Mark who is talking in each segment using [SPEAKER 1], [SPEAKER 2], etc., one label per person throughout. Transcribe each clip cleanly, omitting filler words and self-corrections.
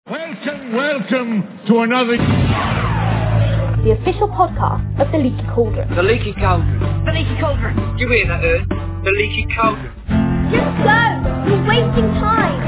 [SPEAKER 1] Welcome to another...
[SPEAKER 2] The official podcast of The Leaky Cauldron.
[SPEAKER 3] The Leaky Cauldron. The Leaky Cauldron. You hear that, Ern? The Leaky Cauldron.
[SPEAKER 2] Just go! You're wasting time!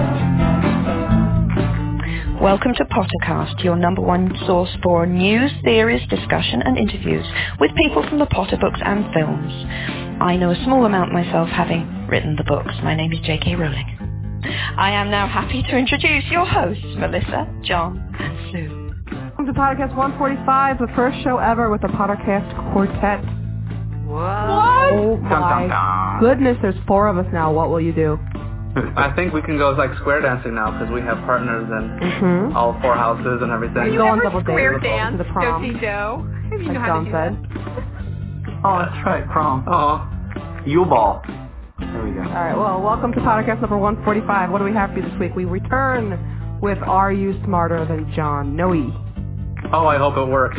[SPEAKER 4] Welcome to Pottercast, your number one source for news, theories, discussion and interviews with people from the Potter books and films. I know a small amount myself, having written the books. My name is J.K. Rowling. I am now happy to introduce your hosts, Melissa, John and Sue.
[SPEAKER 5] Welcome to Pottercast 145, the first show ever with the Pottercast Quartet.
[SPEAKER 4] What?
[SPEAKER 5] Oh my goodness, there's 4 of us now. What will you do?
[SPEAKER 6] I think we can go like square dancing now because we have partners in all 4 houses and everything.
[SPEAKER 5] You
[SPEAKER 7] ever
[SPEAKER 5] double
[SPEAKER 7] square
[SPEAKER 5] date
[SPEAKER 7] dance,
[SPEAKER 5] to the prom,
[SPEAKER 7] Do-si-do? Maybe you
[SPEAKER 5] like
[SPEAKER 7] know how
[SPEAKER 5] John
[SPEAKER 7] to do
[SPEAKER 5] said.
[SPEAKER 7] that.
[SPEAKER 8] Oh, that's right, prom.
[SPEAKER 6] Oh,
[SPEAKER 8] U-Ball. There we go.
[SPEAKER 5] All right, well, welcome to Podcast number 145. What do we have for you this week? We return with Are You Smarter Than John Noe?
[SPEAKER 6] oh, I hope it works.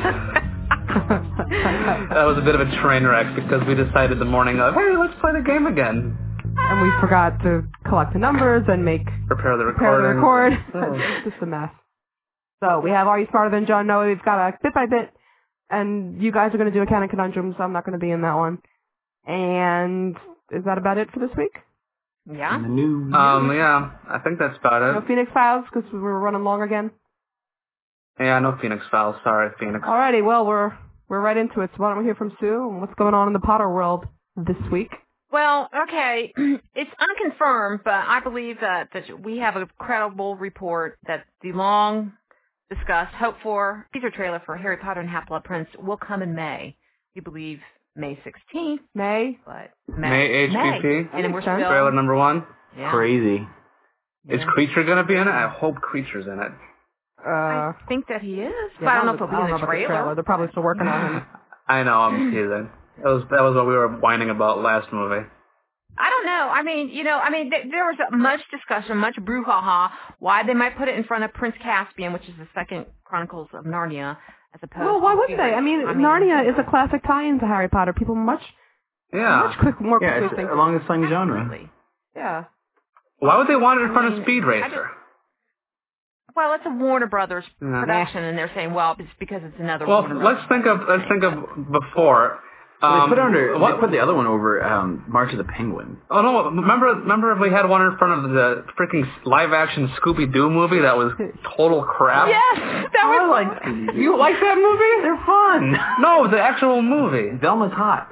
[SPEAKER 6] That was a bit of a train wreck because we decided the morning of, hey, let's play the game again.
[SPEAKER 5] And we forgot to collect the numbers and
[SPEAKER 6] Prepare the
[SPEAKER 5] prepare the
[SPEAKER 6] recording.
[SPEAKER 5] record. It's just a mess. So we have Are You Smarter Than John Noe? We've got a bit by bit, and you guys are going to do a canon conundrum, so I'm not going to be in that one. And is that about it for this week?
[SPEAKER 7] Yeah.
[SPEAKER 8] And the new...
[SPEAKER 6] Yeah, I think that's about
[SPEAKER 5] No
[SPEAKER 6] it.
[SPEAKER 5] Phoenix Files, because we were running long again.
[SPEAKER 6] Yeah, no Phoenix Files. Sorry, Phoenix.
[SPEAKER 5] Alrighty, well, we're right into it. So why don't we hear from Sue and what's going on in the Potter world this week?
[SPEAKER 7] Well, okay, it's unconfirmed, but I believe that we have a credible report that the long-discussed, hoped-for teaser trailer for Harry Potter and Half-Blood Prince will come in May. We believe May 16th.
[SPEAKER 5] May?
[SPEAKER 7] But
[SPEAKER 6] May HPP.
[SPEAKER 7] And then we're still...
[SPEAKER 6] Trailer number 1.
[SPEAKER 7] Yeah.
[SPEAKER 8] Crazy.
[SPEAKER 6] Is Creature going to be in it? I hope Creature's in it.
[SPEAKER 7] I think that he is, but I don't know if he'll be in the trailer.
[SPEAKER 5] They're probably still working on him.
[SPEAKER 6] I know, I'm teasing. That was what we were whining about last movie.
[SPEAKER 7] I don't know. I mean, there was much discussion, much brouhaha, why they might put it in front of Prince Caspian, which is the second Chronicles of Narnia, as opposed
[SPEAKER 5] Well, why
[SPEAKER 7] to...
[SPEAKER 5] would they? I mean, Narnia is a classic tie-in to Harry Potter. People more
[SPEAKER 8] Yeah,
[SPEAKER 5] quickly
[SPEAKER 8] it's
[SPEAKER 5] think.
[SPEAKER 8] along the same genre.
[SPEAKER 7] Absolutely.
[SPEAKER 5] Yeah.
[SPEAKER 6] Why would they want it in front of Speed Racer?
[SPEAKER 7] Well, it's a Warner Brothers production, and they're saying, well, it's because it's another
[SPEAKER 6] Well,
[SPEAKER 7] Warner
[SPEAKER 6] let's think of before.
[SPEAKER 8] Well, they put the other one over March of the Penguin.
[SPEAKER 6] Oh no! Remember if we had one in front of the freaking live-action Scooby-Doo movie that was total crap?
[SPEAKER 7] Yes, that was
[SPEAKER 6] like you like that movie?
[SPEAKER 8] They're fun.
[SPEAKER 6] No, the actual movie.
[SPEAKER 8] Velma's hot.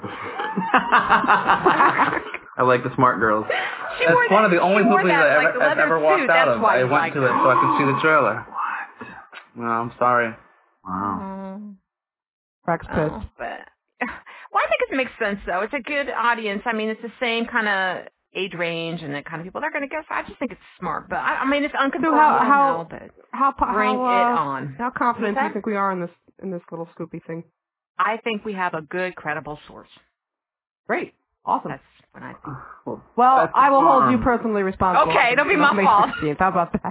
[SPEAKER 8] I like the smart girls.
[SPEAKER 6] That's one of the only movies I've ever walked out of. I went to it so I could see the trailer.
[SPEAKER 8] What?
[SPEAKER 6] Well, I'm sorry.
[SPEAKER 8] Wow.
[SPEAKER 5] Frank's pissed.
[SPEAKER 7] Well, I think it makes sense, though. It's a good audience. I mean, it's the same kind of age range and the kind of people they're going to guess. I just think it's smart. But, I mean, it's unconfirmed.
[SPEAKER 5] How
[SPEAKER 7] bring it on.
[SPEAKER 5] How confident do you think we are in this little Scoopy thing?
[SPEAKER 7] I think we have a good, credible source.
[SPEAKER 5] Great. Awesome.
[SPEAKER 7] That's what I think.
[SPEAKER 5] Well, I will hold you personally responsible.
[SPEAKER 7] Okay, it'll be my fault.
[SPEAKER 5] How about that?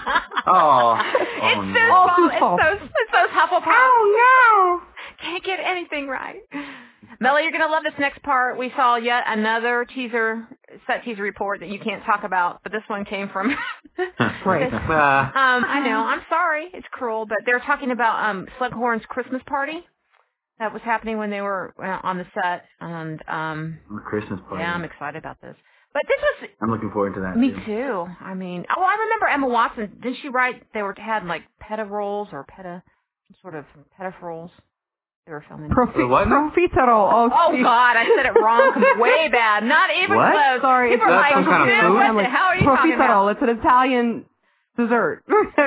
[SPEAKER 7] It's those Hufflepuffs. Oh, no. Can't get anything right. Melly, you're going to love this next part. We saw yet another set teaser report that you can't talk about, but this one came from...
[SPEAKER 5] Great.
[SPEAKER 7] I know. I'm sorry. It's cruel, but they're talking about Slughorn's Christmas party that was happening when they were on the set. And
[SPEAKER 8] Christmas party.
[SPEAKER 7] Yeah, I'm excited about this. But this was...
[SPEAKER 8] I'm looking forward to that.
[SPEAKER 7] Me too. I mean... Oh, I remember Emma Watson. Didn't she write... They had like petafroles or some sort of petafroles. They were filming.
[SPEAKER 5] Profiterole.
[SPEAKER 7] Oh, God, I said it wrong. Way bad. Not even close.
[SPEAKER 5] Sorry.
[SPEAKER 7] People are like, dude, what the hell are you talking about?
[SPEAKER 5] It's an Italian dessert.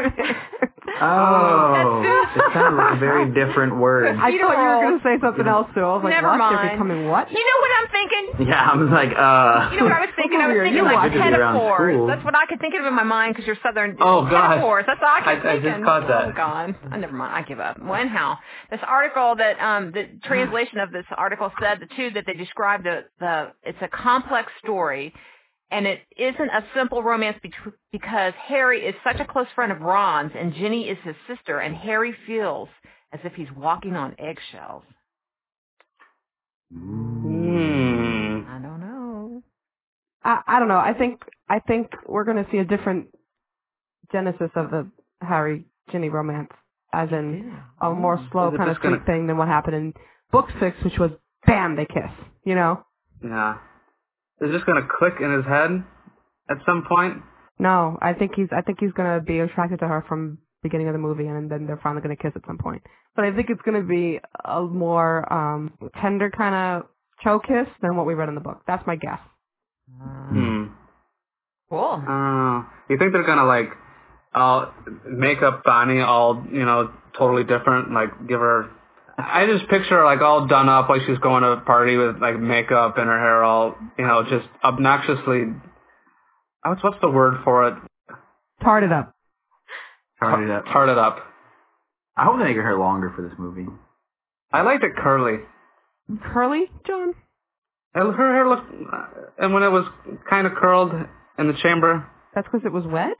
[SPEAKER 8] It sounds like a very different word.
[SPEAKER 5] I thought you were going to say something else, too. I was like,
[SPEAKER 7] Never
[SPEAKER 5] what?
[SPEAKER 7] mind.
[SPEAKER 5] They're becoming what?
[SPEAKER 7] You know what I'm thinking?
[SPEAKER 8] Yeah, I was like,
[SPEAKER 7] You know what I was thinking? I was thinking like metaphors. That's what I could think of in my mind because you're Southern.
[SPEAKER 6] Oh, God.
[SPEAKER 7] Metaphors. That's all I could think of.
[SPEAKER 6] I just caught that.
[SPEAKER 7] Oh, God. Never mind. I give up. Well, anyhow, this article that, the translation of this article said, that they described it's a complex story. And it isn't a simple romance because Harry is such a close friend of Ron's, and Ginny is his sister, and Harry feels as if he's walking on eggshells. I don't know.
[SPEAKER 5] I don't know. I think we're going to see a different genesis of the Harry-Ginny romance, as in a more slow kind of sweet thing than what happened in book 6, which was, bam, they kiss, you know?
[SPEAKER 6] Yeah. Is it just going to click in his head at some point?
[SPEAKER 5] No, I think he's going to be attracted to her from the beginning of the movie, and then they're finally going to kiss at some point. But I think it's going to be a more tender kind of choke kiss than what we read in the book. That's my guess.
[SPEAKER 7] Cool.
[SPEAKER 6] You think they're going to, like, make up Bonnie all, you know, totally different, like give her... I just picture her, like, all done up, like she's going to a party with, like, makeup and her hair all, you know, just obnoxiously... What's the word for it?
[SPEAKER 5] Tarted up.
[SPEAKER 6] Tarted up.
[SPEAKER 8] I hope they make her hair longer for this movie.
[SPEAKER 6] I liked it curly.
[SPEAKER 5] Curly, John?
[SPEAKER 6] Her hair looked... and when it was kind of curled in the chamber...
[SPEAKER 5] That's because it was wet?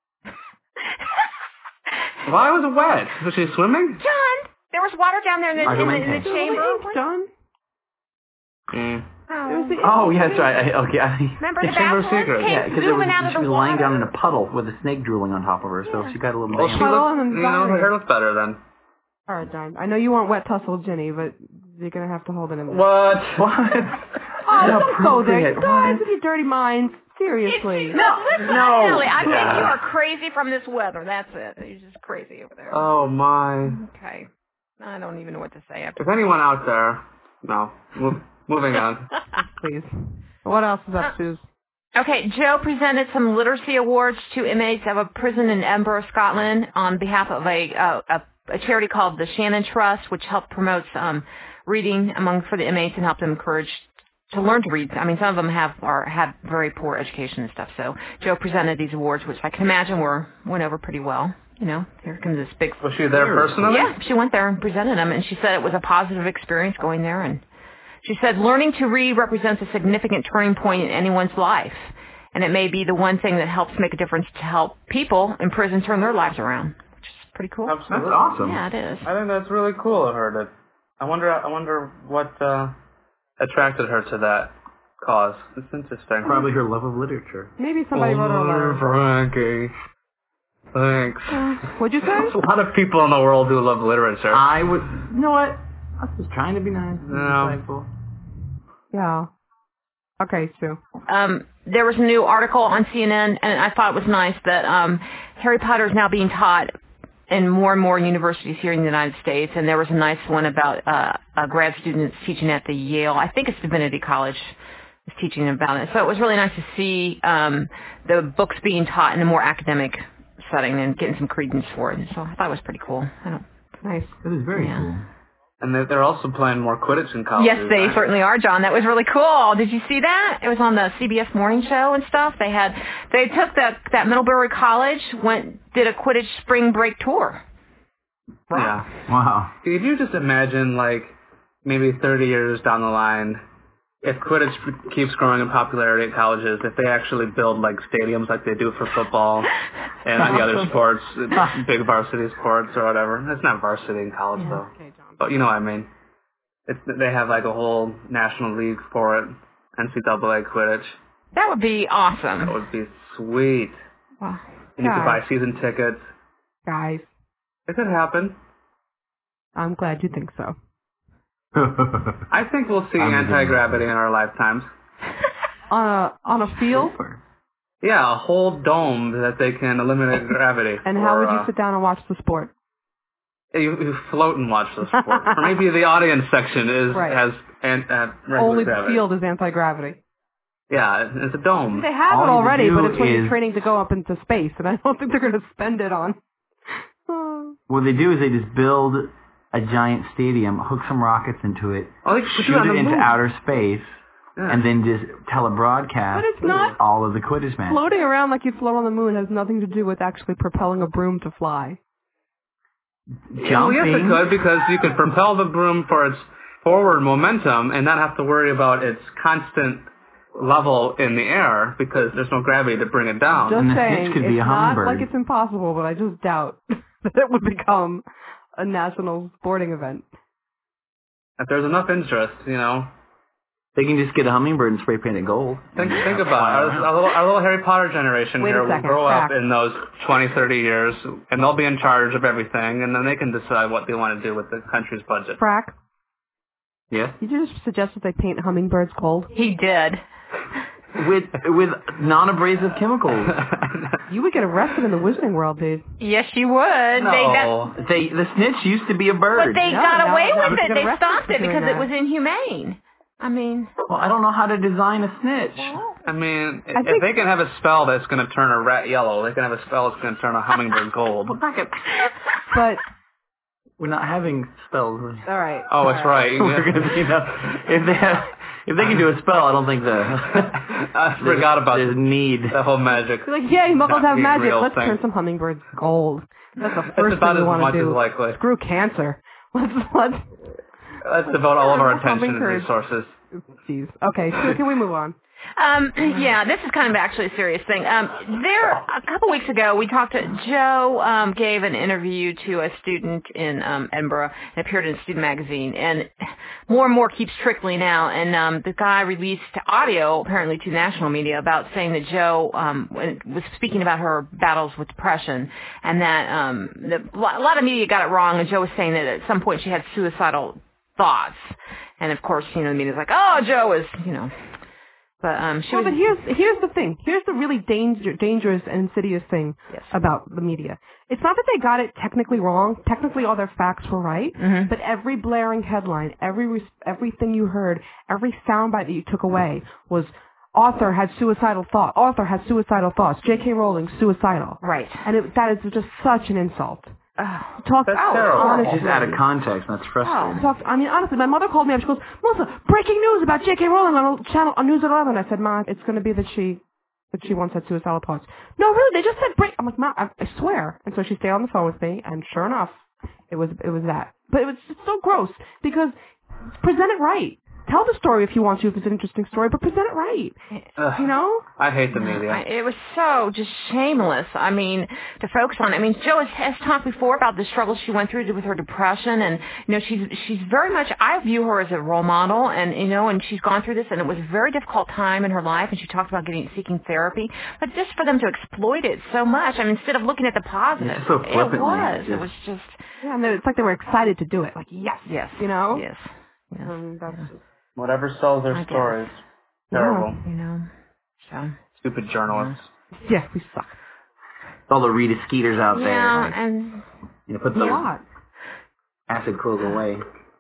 [SPEAKER 6] Why was it wet? Was she swimming?
[SPEAKER 7] John! There was water down there in the chamber.
[SPEAKER 5] John?
[SPEAKER 8] Oh, yeah, that's right. Okay.
[SPEAKER 7] Remember the
[SPEAKER 6] Chamber of
[SPEAKER 7] bathroom?
[SPEAKER 6] Secrets.
[SPEAKER 8] Yeah, because
[SPEAKER 7] Zooming out of
[SPEAKER 8] she
[SPEAKER 7] the
[SPEAKER 8] was
[SPEAKER 7] water.
[SPEAKER 8] lying down in a puddle with a snake drooling on top of her, so she got a little
[SPEAKER 6] Well, she
[SPEAKER 8] damp.
[SPEAKER 6] looked, you know, her hair looked better then.
[SPEAKER 5] All right, John. I know you want wet tussle Ginny, but you're going to have to hold it in there.
[SPEAKER 6] What?
[SPEAKER 5] Oh, don't go there. Guys, with your dirty minds. Seriously.
[SPEAKER 7] No, Silly. I think you are crazy from this weather. That's it. You're just crazy over there.
[SPEAKER 6] Oh, my.
[SPEAKER 7] Okay. I don't even know what to say after
[SPEAKER 6] If anyone out there... No. Moving on.
[SPEAKER 5] Please. What else is up, Suze?
[SPEAKER 7] Okay, Joe presented some literacy awards to inmates of a prison in Edinburgh, Scotland, on behalf of a charity called the Shannon Trust, which helped promote reading for the inmates and help them encourage to learn to read. I mean, some of them have very poor education and stuff. So Joe presented these awards, which I can imagine went over pretty well. You know, here comes this big...
[SPEAKER 6] Was she there personally?
[SPEAKER 7] Yeah, she went there and presented them, and she said it was a positive experience going there, and she said, learning to read represents a significant turning point in anyone's life, and it may be the one thing that helps make a difference to help people in prison turn their lives around, which is pretty cool.
[SPEAKER 6] Absolutely.
[SPEAKER 8] That's awesome.
[SPEAKER 7] Yeah, it is.
[SPEAKER 6] I think that's really cool of her. I wonder what attracted her to that cause. It's interesting.
[SPEAKER 8] Probably her love of literature.
[SPEAKER 5] Maybe somebody wrote her a letter.
[SPEAKER 6] Frankie. Thanks.
[SPEAKER 5] What'd you say?
[SPEAKER 6] There's a lot of people in the world who love literature.
[SPEAKER 8] You know what? I was just trying to be nice.
[SPEAKER 6] No.
[SPEAKER 5] Yeah. Okay, Sue.
[SPEAKER 7] There was a new article on CNN, and I thought it was nice that Harry Potter is now being taught in more and more universities here in the United States, and there was a nice one about a grad student that's teaching at the Yale, I think it's Divinity College, is teaching about it. So it was really nice to see the books being taught in a more academic setting and getting some credence for it. So I thought it was pretty cool.
[SPEAKER 5] Nice.
[SPEAKER 8] That is very cool.
[SPEAKER 6] And they're also playing more Quidditch in college.
[SPEAKER 7] Yes, they certainly are, John. That was really cool. Did you see that? It was on the CBS Morning Show and stuff. They took that Middlebury College, did a Quidditch spring break tour.
[SPEAKER 6] Yeah.
[SPEAKER 8] Wow.
[SPEAKER 6] If you just imagine, like, maybe 30 years down the line, if Quidditch keeps growing in popularity at colleges, if they actually build, like, stadiums like they do for football and the other sports, big varsity sports or whatever. It's not varsity in college, though.
[SPEAKER 5] Okay, John.
[SPEAKER 6] But you know what I mean. They have, like, a whole national league for it, NCAA Quidditch.
[SPEAKER 7] That would be awesome.
[SPEAKER 6] That would be sweet.
[SPEAKER 5] Wow.
[SPEAKER 6] And you could buy season tickets.
[SPEAKER 5] Guys,
[SPEAKER 6] It could happen.
[SPEAKER 5] I'm glad you think so.
[SPEAKER 6] I think we'll see anti-gravity in our lifetimes.
[SPEAKER 5] On a field?
[SPEAKER 6] Yeah, a whole dome that they can eliminate gravity.
[SPEAKER 5] And how would you sit down and watch the sport?
[SPEAKER 6] You float and watch the sport. Or maybe the audience section has regular
[SPEAKER 5] only
[SPEAKER 6] gravity.
[SPEAKER 5] the field is anti-gravity.
[SPEAKER 6] Yeah, it's a dome.
[SPEAKER 5] They have
[SPEAKER 8] All
[SPEAKER 5] it
[SPEAKER 8] you
[SPEAKER 5] already,
[SPEAKER 8] do
[SPEAKER 5] but it's when you're
[SPEAKER 8] is-
[SPEAKER 5] training to go up into space, and I don't think they're going to spend it on.
[SPEAKER 8] What they do is they just build a giant stadium, hook some rockets into it,
[SPEAKER 6] Oh, they could
[SPEAKER 8] shoot
[SPEAKER 6] do it on
[SPEAKER 8] it
[SPEAKER 6] the
[SPEAKER 8] into
[SPEAKER 6] moon.
[SPEAKER 8] outer space,
[SPEAKER 6] Yeah.
[SPEAKER 8] and then just telebroadcast
[SPEAKER 5] But it's not-
[SPEAKER 8] all of the Quidditch matches.
[SPEAKER 5] Floating around like you float on the moon has nothing to do with actually propelling a broom to fly.
[SPEAKER 6] Well, yes, it could, because you could propel the broom for its forward momentum and not have to worry about its constant level in the air because there's no gravity to bring it down.
[SPEAKER 5] Just
[SPEAKER 8] And the
[SPEAKER 5] saying,
[SPEAKER 8] snitch could be
[SPEAKER 5] it's
[SPEAKER 8] a
[SPEAKER 5] not
[SPEAKER 8] hummingbird.
[SPEAKER 5] like it's impossible, but I just doubt that it would become a national sporting event.
[SPEAKER 6] If there's enough interest, you know.
[SPEAKER 8] They can just get a hummingbird and spray paint it gold.
[SPEAKER 6] Think about it. Our little Harry Potter generation
[SPEAKER 5] Wait a
[SPEAKER 6] here will
[SPEAKER 5] second,
[SPEAKER 6] grow up
[SPEAKER 5] Frack.
[SPEAKER 6] in those 20, 30 years, and they'll be in charge of everything, and then they can decide what they want to do with the country's budget.
[SPEAKER 5] Frack,
[SPEAKER 8] Yes?
[SPEAKER 5] you just suggest that they paint hummingbirds gold?
[SPEAKER 7] He did.
[SPEAKER 8] With non-abrasive chemicals.
[SPEAKER 5] You would get arrested in the Wizarding World, dude.
[SPEAKER 7] Yes, you would.
[SPEAKER 6] No.
[SPEAKER 8] The snitch used to be a bird.
[SPEAKER 7] But they
[SPEAKER 5] No,
[SPEAKER 7] got
[SPEAKER 5] no,
[SPEAKER 7] away
[SPEAKER 5] no,
[SPEAKER 7] with
[SPEAKER 5] they
[SPEAKER 7] it.
[SPEAKER 5] got
[SPEAKER 7] They
[SPEAKER 5] arrested
[SPEAKER 7] stopped
[SPEAKER 5] for
[SPEAKER 7] it
[SPEAKER 5] doing
[SPEAKER 7] because it
[SPEAKER 5] that.
[SPEAKER 7] was inhumane. I mean,
[SPEAKER 8] Well, I don't know how to design a snitch.
[SPEAKER 6] I mean,
[SPEAKER 5] I
[SPEAKER 6] if
[SPEAKER 5] think-
[SPEAKER 6] they can have a spell that's going to turn a rat yellow, they can have a spell that's going to turn a hummingbird gold.
[SPEAKER 5] But,
[SPEAKER 8] We're not having spells.
[SPEAKER 5] all right.
[SPEAKER 6] Oh, that's right.
[SPEAKER 8] We're gonna be, if they can do a spell, I don't think
[SPEAKER 6] I forgot about
[SPEAKER 8] there's need.
[SPEAKER 6] the whole magic.
[SPEAKER 5] You're like, yay, muggles
[SPEAKER 6] Not
[SPEAKER 5] have
[SPEAKER 6] being
[SPEAKER 5] magic.
[SPEAKER 6] real
[SPEAKER 5] Let's
[SPEAKER 6] thing.
[SPEAKER 5] turn some hummingbirds gold. That's the first
[SPEAKER 6] about
[SPEAKER 5] thing we
[SPEAKER 6] as
[SPEAKER 5] want
[SPEAKER 6] much
[SPEAKER 5] to do.
[SPEAKER 6] as likely.
[SPEAKER 5] Screw cancer. Let's
[SPEAKER 6] Let's devote all of our attention and
[SPEAKER 5] Hummingbirds.
[SPEAKER 6] resources.
[SPEAKER 5] Jeez. Okay, so can we move on?
[SPEAKER 7] yeah, this is kind of actually a serious thing. A couple weeks ago, we talked to Joe. Gave an interview to a student in Edinburgh and appeared in Student Magazine, and more keeps trickling out. And the guy released audio, apparently to national media, about saying that Joe was speaking about her battles with depression, and that a lot of media got it wrong. And Joe was saying that at some point she had suicidal thoughts, and of course, the media's like, "Oh, Joe is, But she
[SPEAKER 5] Well,
[SPEAKER 7] was.
[SPEAKER 5] but here's the thing. Here's the really dangerous and insidious thing
[SPEAKER 7] Yes.
[SPEAKER 5] about the media. It's not that they got it technically wrong. Technically, all their facts were right.
[SPEAKER 7] Mhm.
[SPEAKER 5] But every blaring headline, everything you heard, every soundbite that you took away was author had suicidal thought. Author has suicidal thoughts. J.K. Rowling suicidal.
[SPEAKER 7] Right.
[SPEAKER 5] And that is just such an insult. Talk
[SPEAKER 6] That's
[SPEAKER 5] out,
[SPEAKER 6] terrible.
[SPEAKER 5] honestly.
[SPEAKER 8] It's just out of context, and that's frustrating.
[SPEAKER 5] Honestly, my mother called me up. She goes, "Melissa, breaking news about J.K. Rowling on News at 11." I said, "Ma, it's going to be that she once had suicidal thoughts." "No, really, they just said break." I'm like, "Ma, I swear." And so she stayed on the phone with me, and sure enough, it was that. But it was just so gross because present it right. Tell the story if you want to, if it's an interesting story, but present it right.
[SPEAKER 6] Ugh. I hate the media.
[SPEAKER 7] It was so just shameless. I mean, to focus on. I mean, Joe has talked before about the struggles she went through with her depression, and she's very much. I view her as a role model, and and she's gone through this, and it was a very difficult time in her life, and she talked about seeking therapy, but just for them to exploit it so much. I mean, instead of looking at the positive,
[SPEAKER 8] It's so flippantly.
[SPEAKER 7] it was just.
[SPEAKER 5] Yeah, and it's like they were excited to do it. Like, yes,
[SPEAKER 7] Yes.
[SPEAKER 5] Yes.
[SPEAKER 6] That's whatever sells their
[SPEAKER 7] I guess.
[SPEAKER 6] stories. Terrible.
[SPEAKER 7] So.
[SPEAKER 6] Stupid journalists.
[SPEAKER 5] Yeah, we suck.
[SPEAKER 8] All the Rita Skeeters out
[SPEAKER 7] Yeah,
[SPEAKER 8] there. Like,
[SPEAKER 7] and
[SPEAKER 8] put
[SPEAKER 5] A
[SPEAKER 8] those
[SPEAKER 5] lot.
[SPEAKER 8] acid clothes away.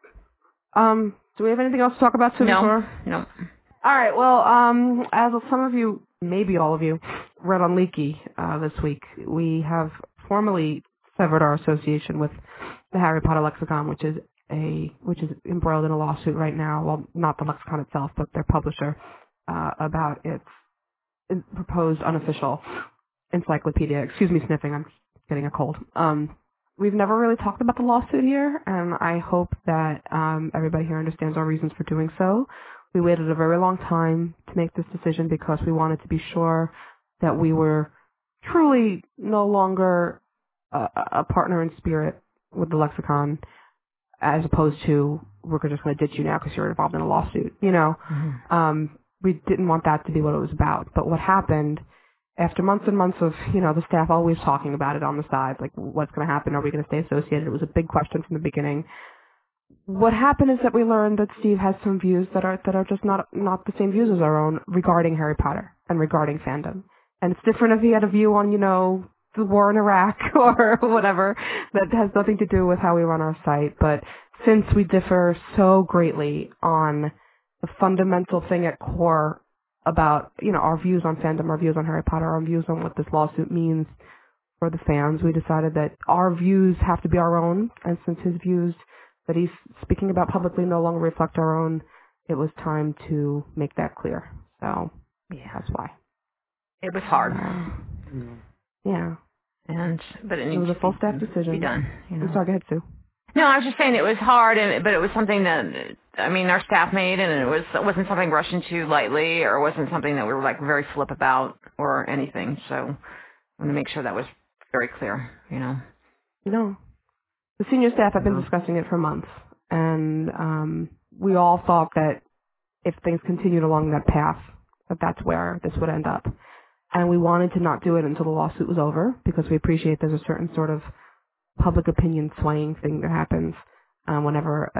[SPEAKER 5] Do we have anything else to talk about, Sue?
[SPEAKER 7] no.
[SPEAKER 5] All right. Well, as some of you, maybe all of you, read on Leaky this week, we have formally severed our association with the Harry Potter Lexicon, which is embroiled in a lawsuit right now. Well, not the lexicon itself, but their publisher, about its proposed unofficial encyclopedia. Excuse me, sniffing. I'm getting a cold. We've never really talked about the lawsuit here, and I hope that everybody here understands our reasons for doing so. We waited a very long time to make this decision because we wanted to be sure that we were truly no longer a partner in spirit with the lexicon, as opposed to we're just going to ditch you now because you're involved in a lawsuit. We didn't want that to be what it was about. But what happened after months and months of, the staff always talking about it on the side, like what's going to happen? Are we going to stay associated? It was a big question from the beginning. What happened is that we learned that Steve has some views that are just not the same views as our own regarding Harry Potter and regarding fandom. And it's different if he had a view on, the war in Iraq or whatever that has nothing to do with how we run our site. But since we differ so greatly on the fundamental thing at core about, our views on fandom, our views on Harry Potter, our views on what this lawsuit means for the fans, we decided that our views have to be our own. And since his views that he's speaking about publicly no longer reflect our own, it was time to make that clear. So, yeah, that's why.
[SPEAKER 7] It was hard.
[SPEAKER 5] Yeah.
[SPEAKER 7] But
[SPEAKER 5] It was a full staff decision.
[SPEAKER 7] Be done.
[SPEAKER 5] I'm sorry, go ahead, Sue.
[SPEAKER 7] No, I was just saying it was hard, but it was something that our staff made, and it wasn't something rushed into lightly, or it wasn't something that we were like very flip about or anything. So I want to make sure that was very clear.
[SPEAKER 5] The senior staff have been discussing it for months, and we all thought that if things continued along that path, that's where this would end up. And we wanted to not do it until the lawsuit was over because we appreciate there's a certain sort of public opinion swaying thing that happens whenever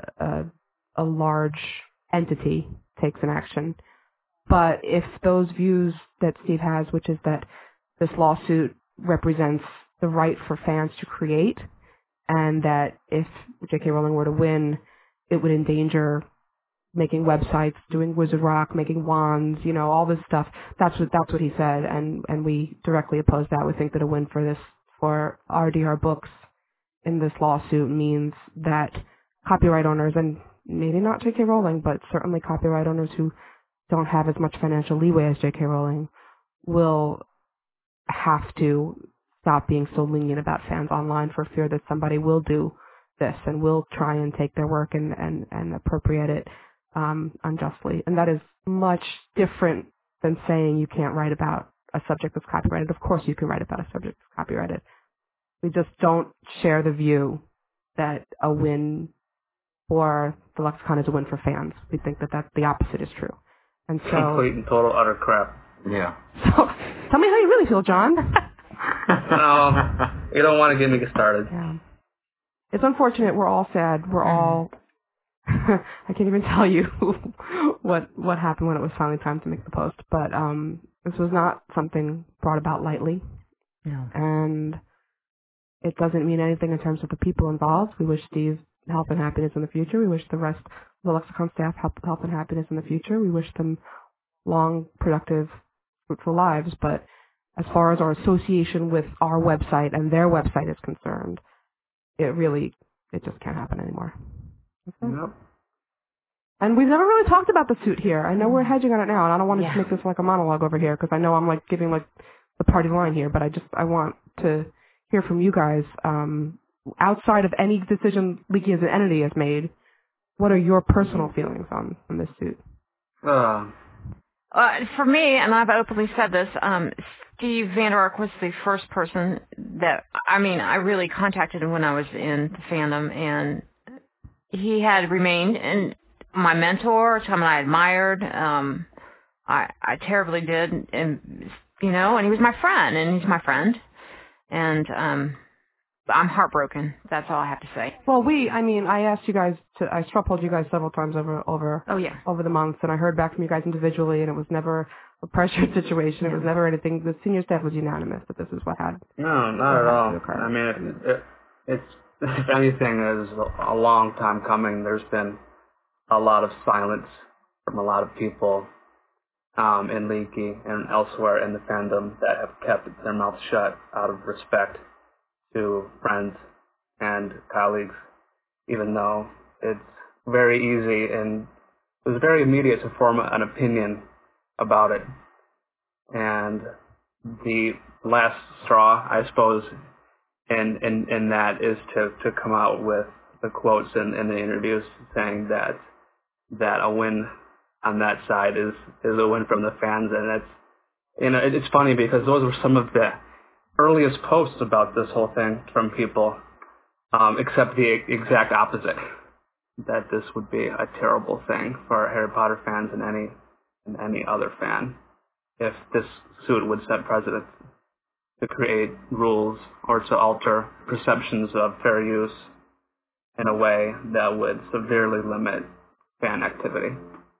[SPEAKER 5] a large entity takes an action. But if those views that Steve has, which is that this lawsuit represents the right for fans to create, and that if J.K. Rowling were to win, it would endanger making websites, doing Wizard Rock, making wands, all this stuff. That's what he said, and we directly oppose that. We think that a win for RDR Books in this lawsuit means that copyright owners, and maybe not J.K. Rowling, but certainly copyright owners who don't have as much financial leeway as J.K. Rowling, will have to stop being so lenient about fans online for fear that somebody will do this and will try and take their work and appropriate it unjustly. And that is much different than saying you can't write about a subject that's copyrighted. Of course you can write about a subject that's copyrighted. We just don't share the view that a win for the lexicon is a win for fans. We think that the opposite is true. And so,
[SPEAKER 6] complete and total utter crap.
[SPEAKER 8] Yeah.
[SPEAKER 5] So, tell me how you really feel, John.
[SPEAKER 6] No, you don't want to get me started.
[SPEAKER 5] Yeah. It's unfortunate. We're all sad. We're all... I can't even tell you what happened when it was finally time to make the post. But this was not something brought about lightly.
[SPEAKER 7] No.
[SPEAKER 5] And it doesn't mean anything in terms of the people involved. We wish Steve health and happiness in the future. We wish the rest of the Lexicon staff health and happiness in the future. We wish them long, productive, fruitful lives. But as far as our association with our website and their website is concerned, it just can't happen anymore.
[SPEAKER 6] Yep.
[SPEAKER 5] And we've never really talked about the suit here. I know we're hedging on it now, and I don't want to make this like a monologue over here because I know I'm giving the party line here, but I want to hear from you guys. Outside of any decision Leaky as an entity has made, what are your personal feelings on this suit?
[SPEAKER 7] For me, and I've openly said this, Steve Vander Ark was the first person that, I really contacted him when I was in the fandom, and he had remained my mentor, someone I admired. I terribly did, and he was my friend, and he's my friend, and I'm heartbroken. That's all I have to say.
[SPEAKER 5] Well, I asked you guys I straw polled you guys several times over the months, and I heard back from you guys individually, and it was never a pressured situation. It was never anything. The senior staff was unanimous that this is what had.
[SPEAKER 6] No, not at all. It's if anything, is a long time coming. There's been a lot of silence from a lot of people in Leaky and elsewhere in the fandom that have kept their mouths shut out of respect to friends and colleagues, even though it's very easy and it was very immediate to form an opinion about it. And the last straw, I suppose, in that is to come out with the quotes in the interviews saying that a win on that side is a win from the fans. And it's funny because those were some of the earliest posts about this whole thing from people, except the exact opposite, that this would be a terrible thing for Harry Potter fans and any other fan if this suit would set precedent to create rules or to alter perceptions of fair use in a way that would severely limit fan activity.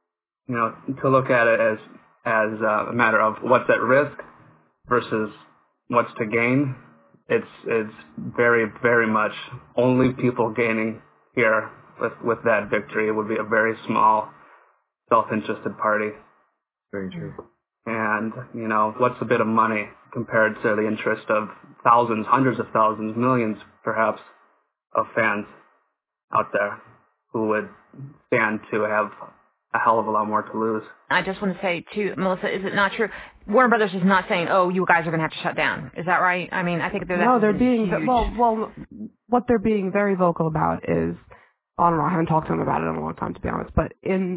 [SPEAKER 6] To look at it as a matter of what's at risk versus what's to gain, it's very, very much only people gaining here with that victory. It would be a very small, self-interested party.
[SPEAKER 8] Very true.
[SPEAKER 6] And, what's a bit of money compared to the interest of thousands, hundreds of thousands, millions perhaps of fans out there who would stand to have a hell of a lot more to lose.
[SPEAKER 7] I just want to say, too, Melissa, is it not true? Warner Brothers is not saying, oh, you guys are going to have to shut down. Is that right? I think they're being huge.
[SPEAKER 5] Well, what they're being very vocal about is, I don't know, I haven't talked to them about it in a long time, to be honest, but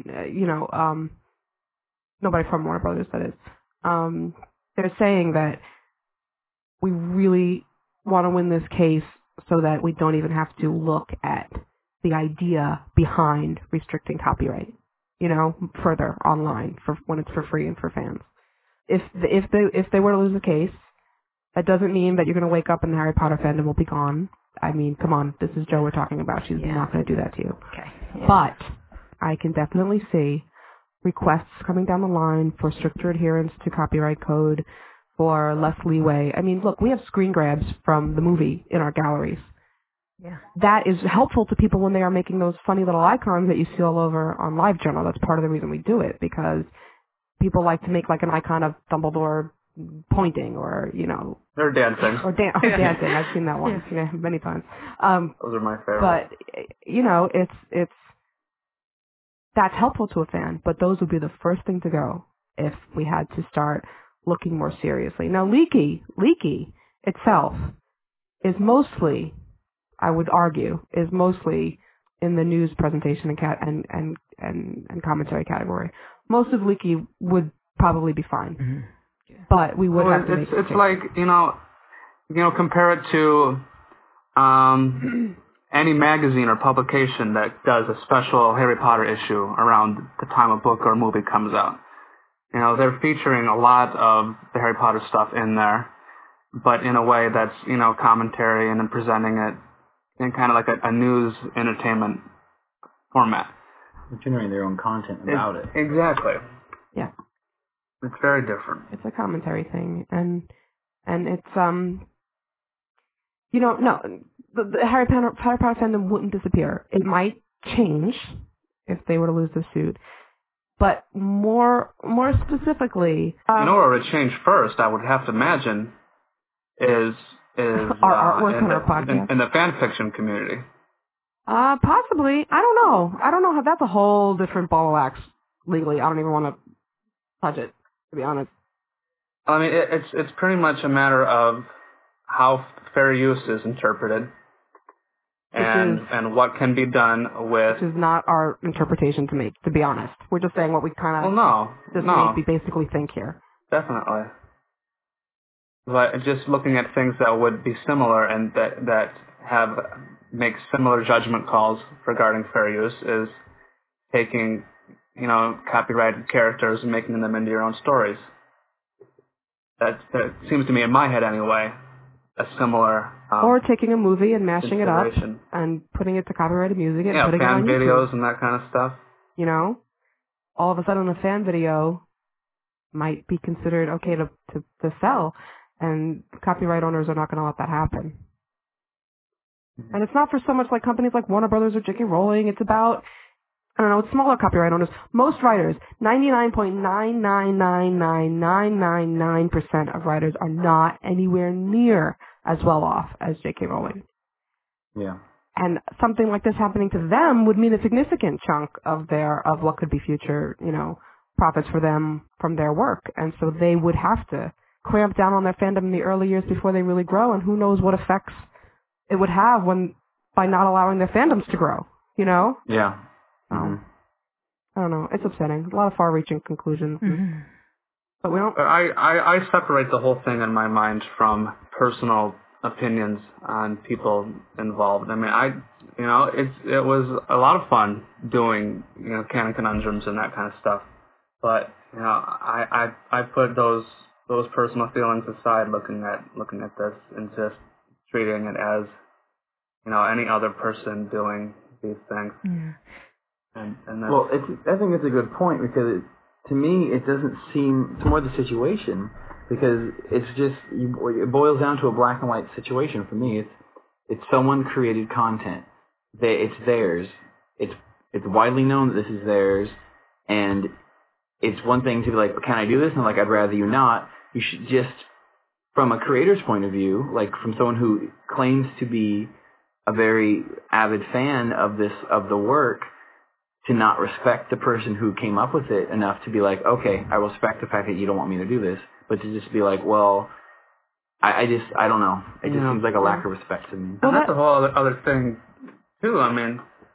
[SPEAKER 5] nobody from Warner Brothers, that is, they're saying that we really want to win this case so that we don't even have to look at the idea behind restricting copyright. further online for when it's for free and for fans. If they were to lose the case, that doesn't mean that you're going to wake up and the Harry Potter fandom will be gone. I mean, come on, this is Jo we're talking about. She's not going to do that to you.
[SPEAKER 7] Okay. Yeah.
[SPEAKER 5] But I can definitely see requests coming down the line for stricter adherence to copyright code, for less leeway. I mean, look, we have screen grabs from the movie in our galleries.
[SPEAKER 7] Yeah.
[SPEAKER 5] That is helpful to people when they are making those funny little icons that you see all over on LiveJournal. That's part of the reason we do it, because people like to make like an icon of Dumbledore pointing or,
[SPEAKER 6] They're dancing.
[SPEAKER 5] or dancing. I've seen that one many times.
[SPEAKER 6] Those are my favorite.
[SPEAKER 5] But, it's that's helpful to a fan, but those would be the first thing to go if we had to start looking more seriously. Now, Leaky itself is mostly, I would argue, in the news presentation and commentary category. Most of Leaky would probably be fine, but we would have to make
[SPEAKER 6] it's like compare it to any magazine or publication that does a special Harry Potter issue around the time a book or movie comes out. They're featuring a lot of the Harry Potter stuff in there, but in a way that's, commentary and then presenting it in kind of like a news entertainment format.
[SPEAKER 8] They're generating their own content about it.
[SPEAKER 6] Exactly.
[SPEAKER 5] Yeah.
[SPEAKER 6] It's very different.
[SPEAKER 5] It's a commentary thing, and it's no, the Harry Potter fandom wouldn't disappear. It might change if they were to lose the suit, but more specifically,
[SPEAKER 6] where it would change first, I would have to imagine, is
[SPEAKER 5] our artwork on our podcast
[SPEAKER 6] in the fan fiction community.
[SPEAKER 5] Possibly. I don't know how that's a whole different ball of wax legally. I don't even want to touch it, to be honest.
[SPEAKER 6] I mean, it's pretty much a matter of how fair use is interpreted, and what can be done with.
[SPEAKER 5] Which is not our interpretation to make, to be honest. We're just saying what we kind of.
[SPEAKER 6] Well, no.
[SPEAKER 5] We basically think here.
[SPEAKER 6] Definitely. But just looking at things that would be similar and that make similar judgment calls regarding fair use is taking, copyrighted characters and making them into your own stories. That seems to me, in my head anyway, a similar.
[SPEAKER 5] Or taking a movie and mashing it up and putting it to copyrighted music and putting it on YouTube.
[SPEAKER 6] fan videos and that kind of stuff.
[SPEAKER 5] All of a sudden a fan video might be considered okay to sell, and copyright owners are not going to let that happen. And it's not for so much like companies like Warner Brothers or J.K. Rowling. It's about, smaller copyright owners. Most writers, 99.9999999% of writers are not anywhere near as well off as J.K. Rowling.
[SPEAKER 8] Yeah.
[SPEAKER 5] And something like this happening to them would mean a significant chunk of what could be future, profits for them from their work. And so they would have to clamp down on their fandom in the early years before they really grow, and who knows what effects it would have by not allowing their fandoms to grow,
[SPEAKER 8] Yeah.
[SPEAKER 5] I don't know. It's upsetting. A lot of far-reaching conclusions. Mm-hmm. But we don't.
[SPEAKER 6] I separate the whole thing in my mind from personal opinions on people involved. I mean, it was a lot of fun doing, canon conundrums and that kind of stuff. But, I put those personal feelings aside looking at this and just treating it as, any other person doing these things.
[SPEAKER 5] Yeah.
[SPEAKER 6] And
[SPEAKER 8] I think it's a good point, because to me it doesn't seem, it's more the situation, because it's just, it boils down to a black and white situation for me. It's someone created content. It's theirs. It's widely known that this is theirs, and it's one thing to be like, can I do this? And like, I'd rather you not. You should just, from a creator's point of view, like from someone who claims to be a very avid fan of the work, to not respect the person who came up with it enough to be like, okay, I respect the fact that you don't want me to do this, but to just be like, well, I don't know. It just seems like a lack of respect to me.
[SPEAKER 6] And that's a whole other thing, too. I mean,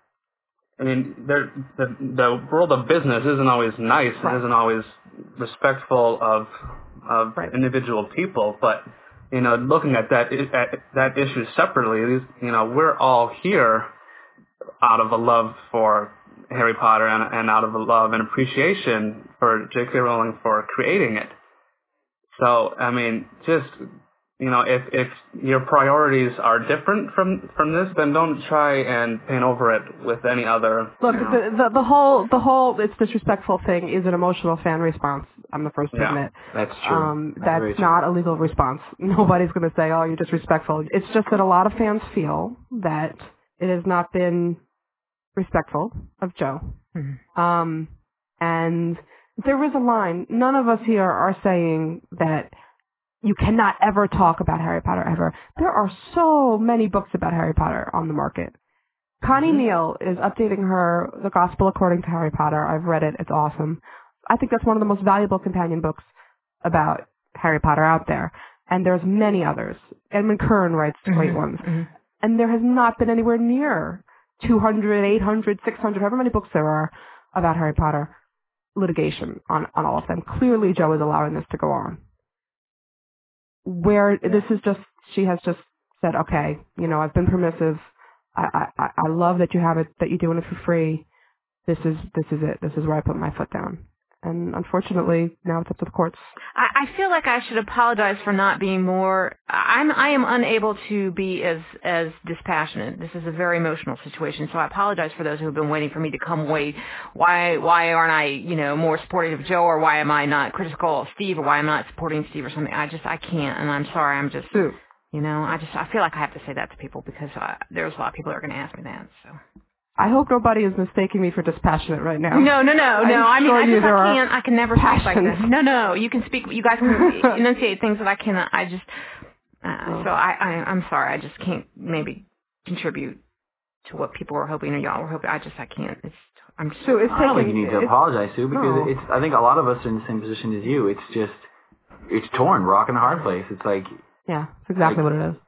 [SPEAKER 6] the world of business isn't always nice. Right. It isn't always respectful of individual people. But, looking at that issue separately, we're all here out of a love for Harry Potter and out of a love and appreciation for J.K. Rowling for creating it. So, I mean, just, if your priorities are different from this, then don't try and paint over it with any other.
[SPEAKER 5] Look, the whole it's disrespectful thing is an emotional fan response. I'm the first to admit.
[SPEAKER 8] That's true.
[SPEAKER 5] That's not a legal response. Nobody's going to say, oh, you're disrespectful. It's just that a lot of fans feel that it has not been respectful of Jo. Mm-hmm. And there is a line. None of us here are saying that you cannot ever talk about Harry Potter ever. There are so many books about Harry Potter on the market. Connie Neal is updating her The Gospel According to Harry Potter. I've read it. It's awesome. I think that's one of the most valuable companion books about Harry Potter out there. And there's many others. Edmund Kern writes great ones. Mm-hmm. And there has not been anywhere near 200, 800, 600, however many books there are about Harry Potter litigation on all of them. Clearly, Jo is allowing this to go on. Where this is just, she has just said, okay, I've been permissive. I love that you have it, that you're doing it for free. This is it. This is where I put my foot down. And unfortunately, now it's up to the courts.
[SPEAKER 7] I feel like I should apologize for not being more. I am unable to be as dispassionate. This is a very emotional situation, so I apologize for those who have been waiting for me to come away. Why aren't I more supportive of Jo, or why am I not critical of Steve, or why am I not supporting Steve or something? I can't, and I'm sorry. I'm just I feel like I have to say that to people because there's a lot of people that are going to ask me that. So.
[SPEAKER 5] I hope nobody is mistaking me for dispassionate right now.
[SPEAKER 7] No. I mean, I can never speak like this. No. You can speak. You guys can enunciate things that I cannot. So I'm sorry. I just can't maybe contribute to what people were hoping or y'all were hoping. I can't.
[SPEAKER 8] I don't think you need to apologize, Sue, because I think a lot of us are in the same position as you. It's torn, rock and a hard place. It's like.
[SPEAKER 5] Yeah, that's exactly what it is.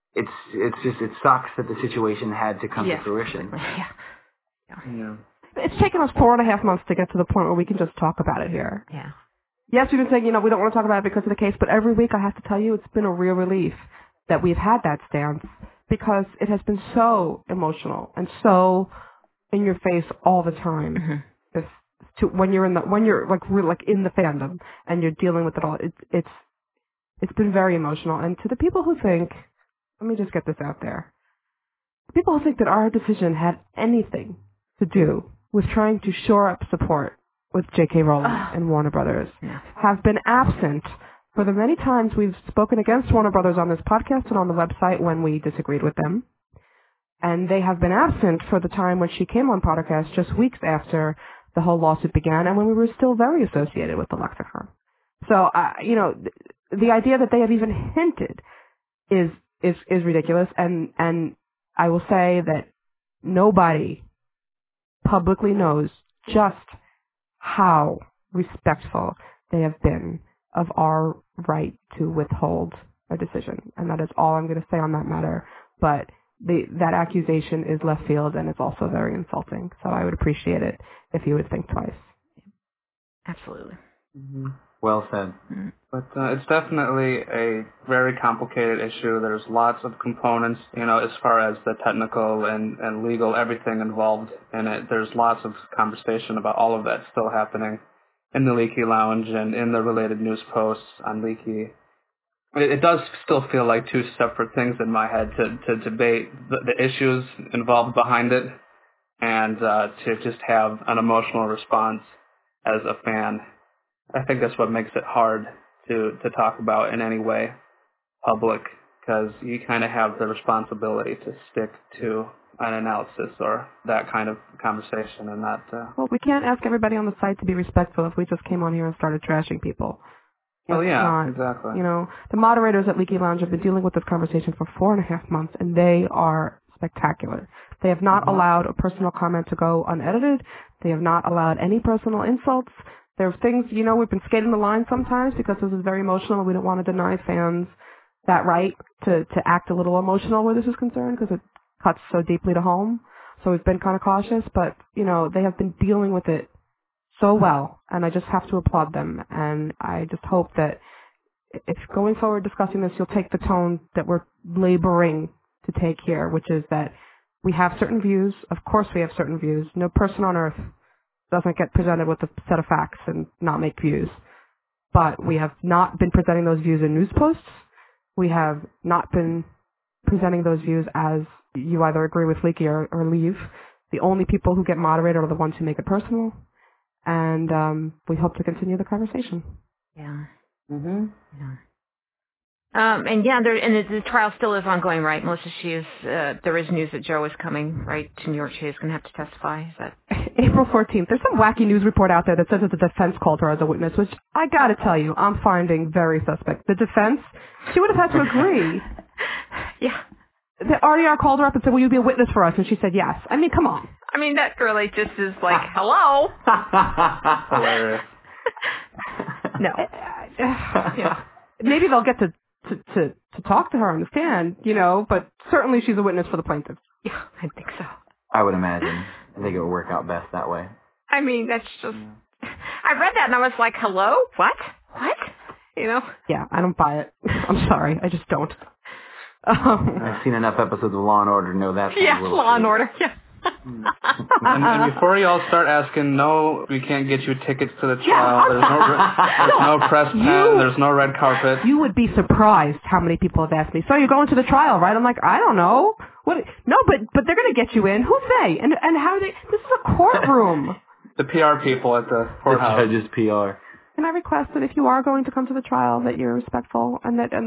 [SPEAKER 8] It sucks that the situation had to come to fruition.
[SPEAKER 5] Yeah. It's taken us 4.5 months to get to the point where we can just talk about it here.
[SPEAKER 7] Yeah.
[SPEAKER 5] Yes, we've been saying, we don't want to talk about it because of the case, but every week I have to tell you it's been a real relief that we've had that stance because it has been so emotional and so in your face all the time. Mm-hmm. When you're in the fandom and you're dealing with it all, it's been very emotional. And to the people who think, let me just get this out there. People who think that our decision had anything to do with trying to shore up support with J.K. Rowling and Warner Brothers have been absent for the many times we've spoken against Warner Brothers on this podcast and on the website when we disagreed with them. And they have been absent for the time when she came on Pottercast just weeks after the whole lawsuit began and when we were still very associated with the lexicon. So, the idea that they have even hinted is ridiculous, and I will say that nobody publicly knows just how respectful they have been of our right to withhold a decision, and that is all I'm going to say on that matter. But that accusation is left field, and it's also very insulting. So I would appreciate it if you would think twice.
[SPEAKER 7] Absolutely.
[SPEAKER 8] Mm-hmm. Well said.
[SPEAKER 6] But it's definitely a very complicated issue. There's lots of components, as far as the technical and legal, everything involved in it. There's lots of conversation about all of that still happening in the Leaky Lounge and in the related news posts on Leaky. It does still feel like two separate things in my head to debate the issues involved behind it and to just have an emotional response as a fan. I think that's what makes it hard to talk about in any way public, because you kind of have the responsibility to stick to an analysis or that kind of conversation and not...
[SPEAKER 5] Well, we can't ask everybody on the site to be respectful if we just came on here and started trashing people.
[SPEAKER 6] Exactly.
[SPEAKER 5] The moderators at Leaky Lounge have been dealing with this conversation for 4.5 months, and they are spectacular. They have not allowed a personal comment to go unedited. They have not allowed any personal insults. There are things, we've been skating the line sometimes because this is very emotional and we don't want to deny fans that right to act a little emotional where this is concerned because it cuts so deeply to home. So we've been kind of cautious, but, they have been dealing with it so well, and I just have to applaud them. And I just hope that if going forward discussing this, you'll take the tone that we're laboring to take here, which is that we have certain views. Of course we have certain views. No person on earth doesn't get presented with a set of facts and not make views. But we have not been presenting those views in news posts. We have not been presenting those views as you either agree with Leaky or leave. The only people who get moderated are the ones who make it personal. And we hope to continue the conversation.
[SPEAKER 7] Yeah.
[SPEAKER 5] Mm-hmm.
[SPEAKER 7] Yeah. And the trial still is ongoing, right, Melissa? There is news that Joe is coming, right, to New York. She is going to have to testify. Is that
[SPEAKER 5] April 14th? There's some wacky news report out there that says that the defense called her as a witness, which I got to tell you, I'm finding very suspect. The defense, she would have had to agree.
[SPEAKER 7] Yeah.
[SPEAKER 5] The RDR called her up and said, "Will you be a witness for us?" And she said yes. I mean, come on.
[SPEAKER 7] I mean, that really just is like, hello.
[SPEAKER 6] Hilarious.
[SPEAKER 7] No.
[SPEAKER 5] Yeah. Maybe they'll get to talk to her on the stand, but certainly she's a witness for the plaintiff.
[SPEAKER 7] Yeah, I think so.
[SPEAKER 8] I would imagine. I think it would work out best that way.
[SPEAKER 7] I mean, that's just... I read that and I was like, hello? What?
[SPEAKER 5] Yeah, I don't buy it. I'm sorry. I just don't.
[SPEAKER 8] I've seen enough episodes of Law & Order to know that's
[SPEAKER 7] yeah, Law & Order, yeah.
[SPEAKER 6] And before you all start asking, no, we can't get you tickets to the trial. There's no press pen. There's no red carpet.
[SPEAKER 5] You would be surprised how many people have asked me, "So you're going to the trial, right?" I'm like, I don't know. What? No, but they're going to get you in. Who's they? And how are they? This is a courtroom.
[SPEAKER 6] The PR people at the courthouse.
[SPEAKER 8] The judge's PR.
[SPEAKER 5] Can I request that if you are going to come to the trial, that you're respectful, and that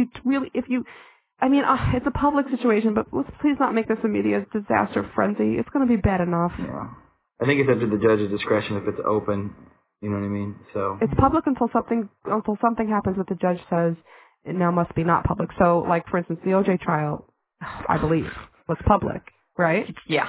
[SPEAKER 5] it's a public situation, but let's please not make this a media disaster frenzy. It's going to be bad enough.
[SPEAKER 8] Yeah. I think it's up to the judge's discretion if it's open. You know what I mean? So
[SPEAKER 5] it's public until something happens that the judge says it now must be not public. So, like for instance, the OJ trial, I believe, was public, right?
[SPEAKER 7] Yeah.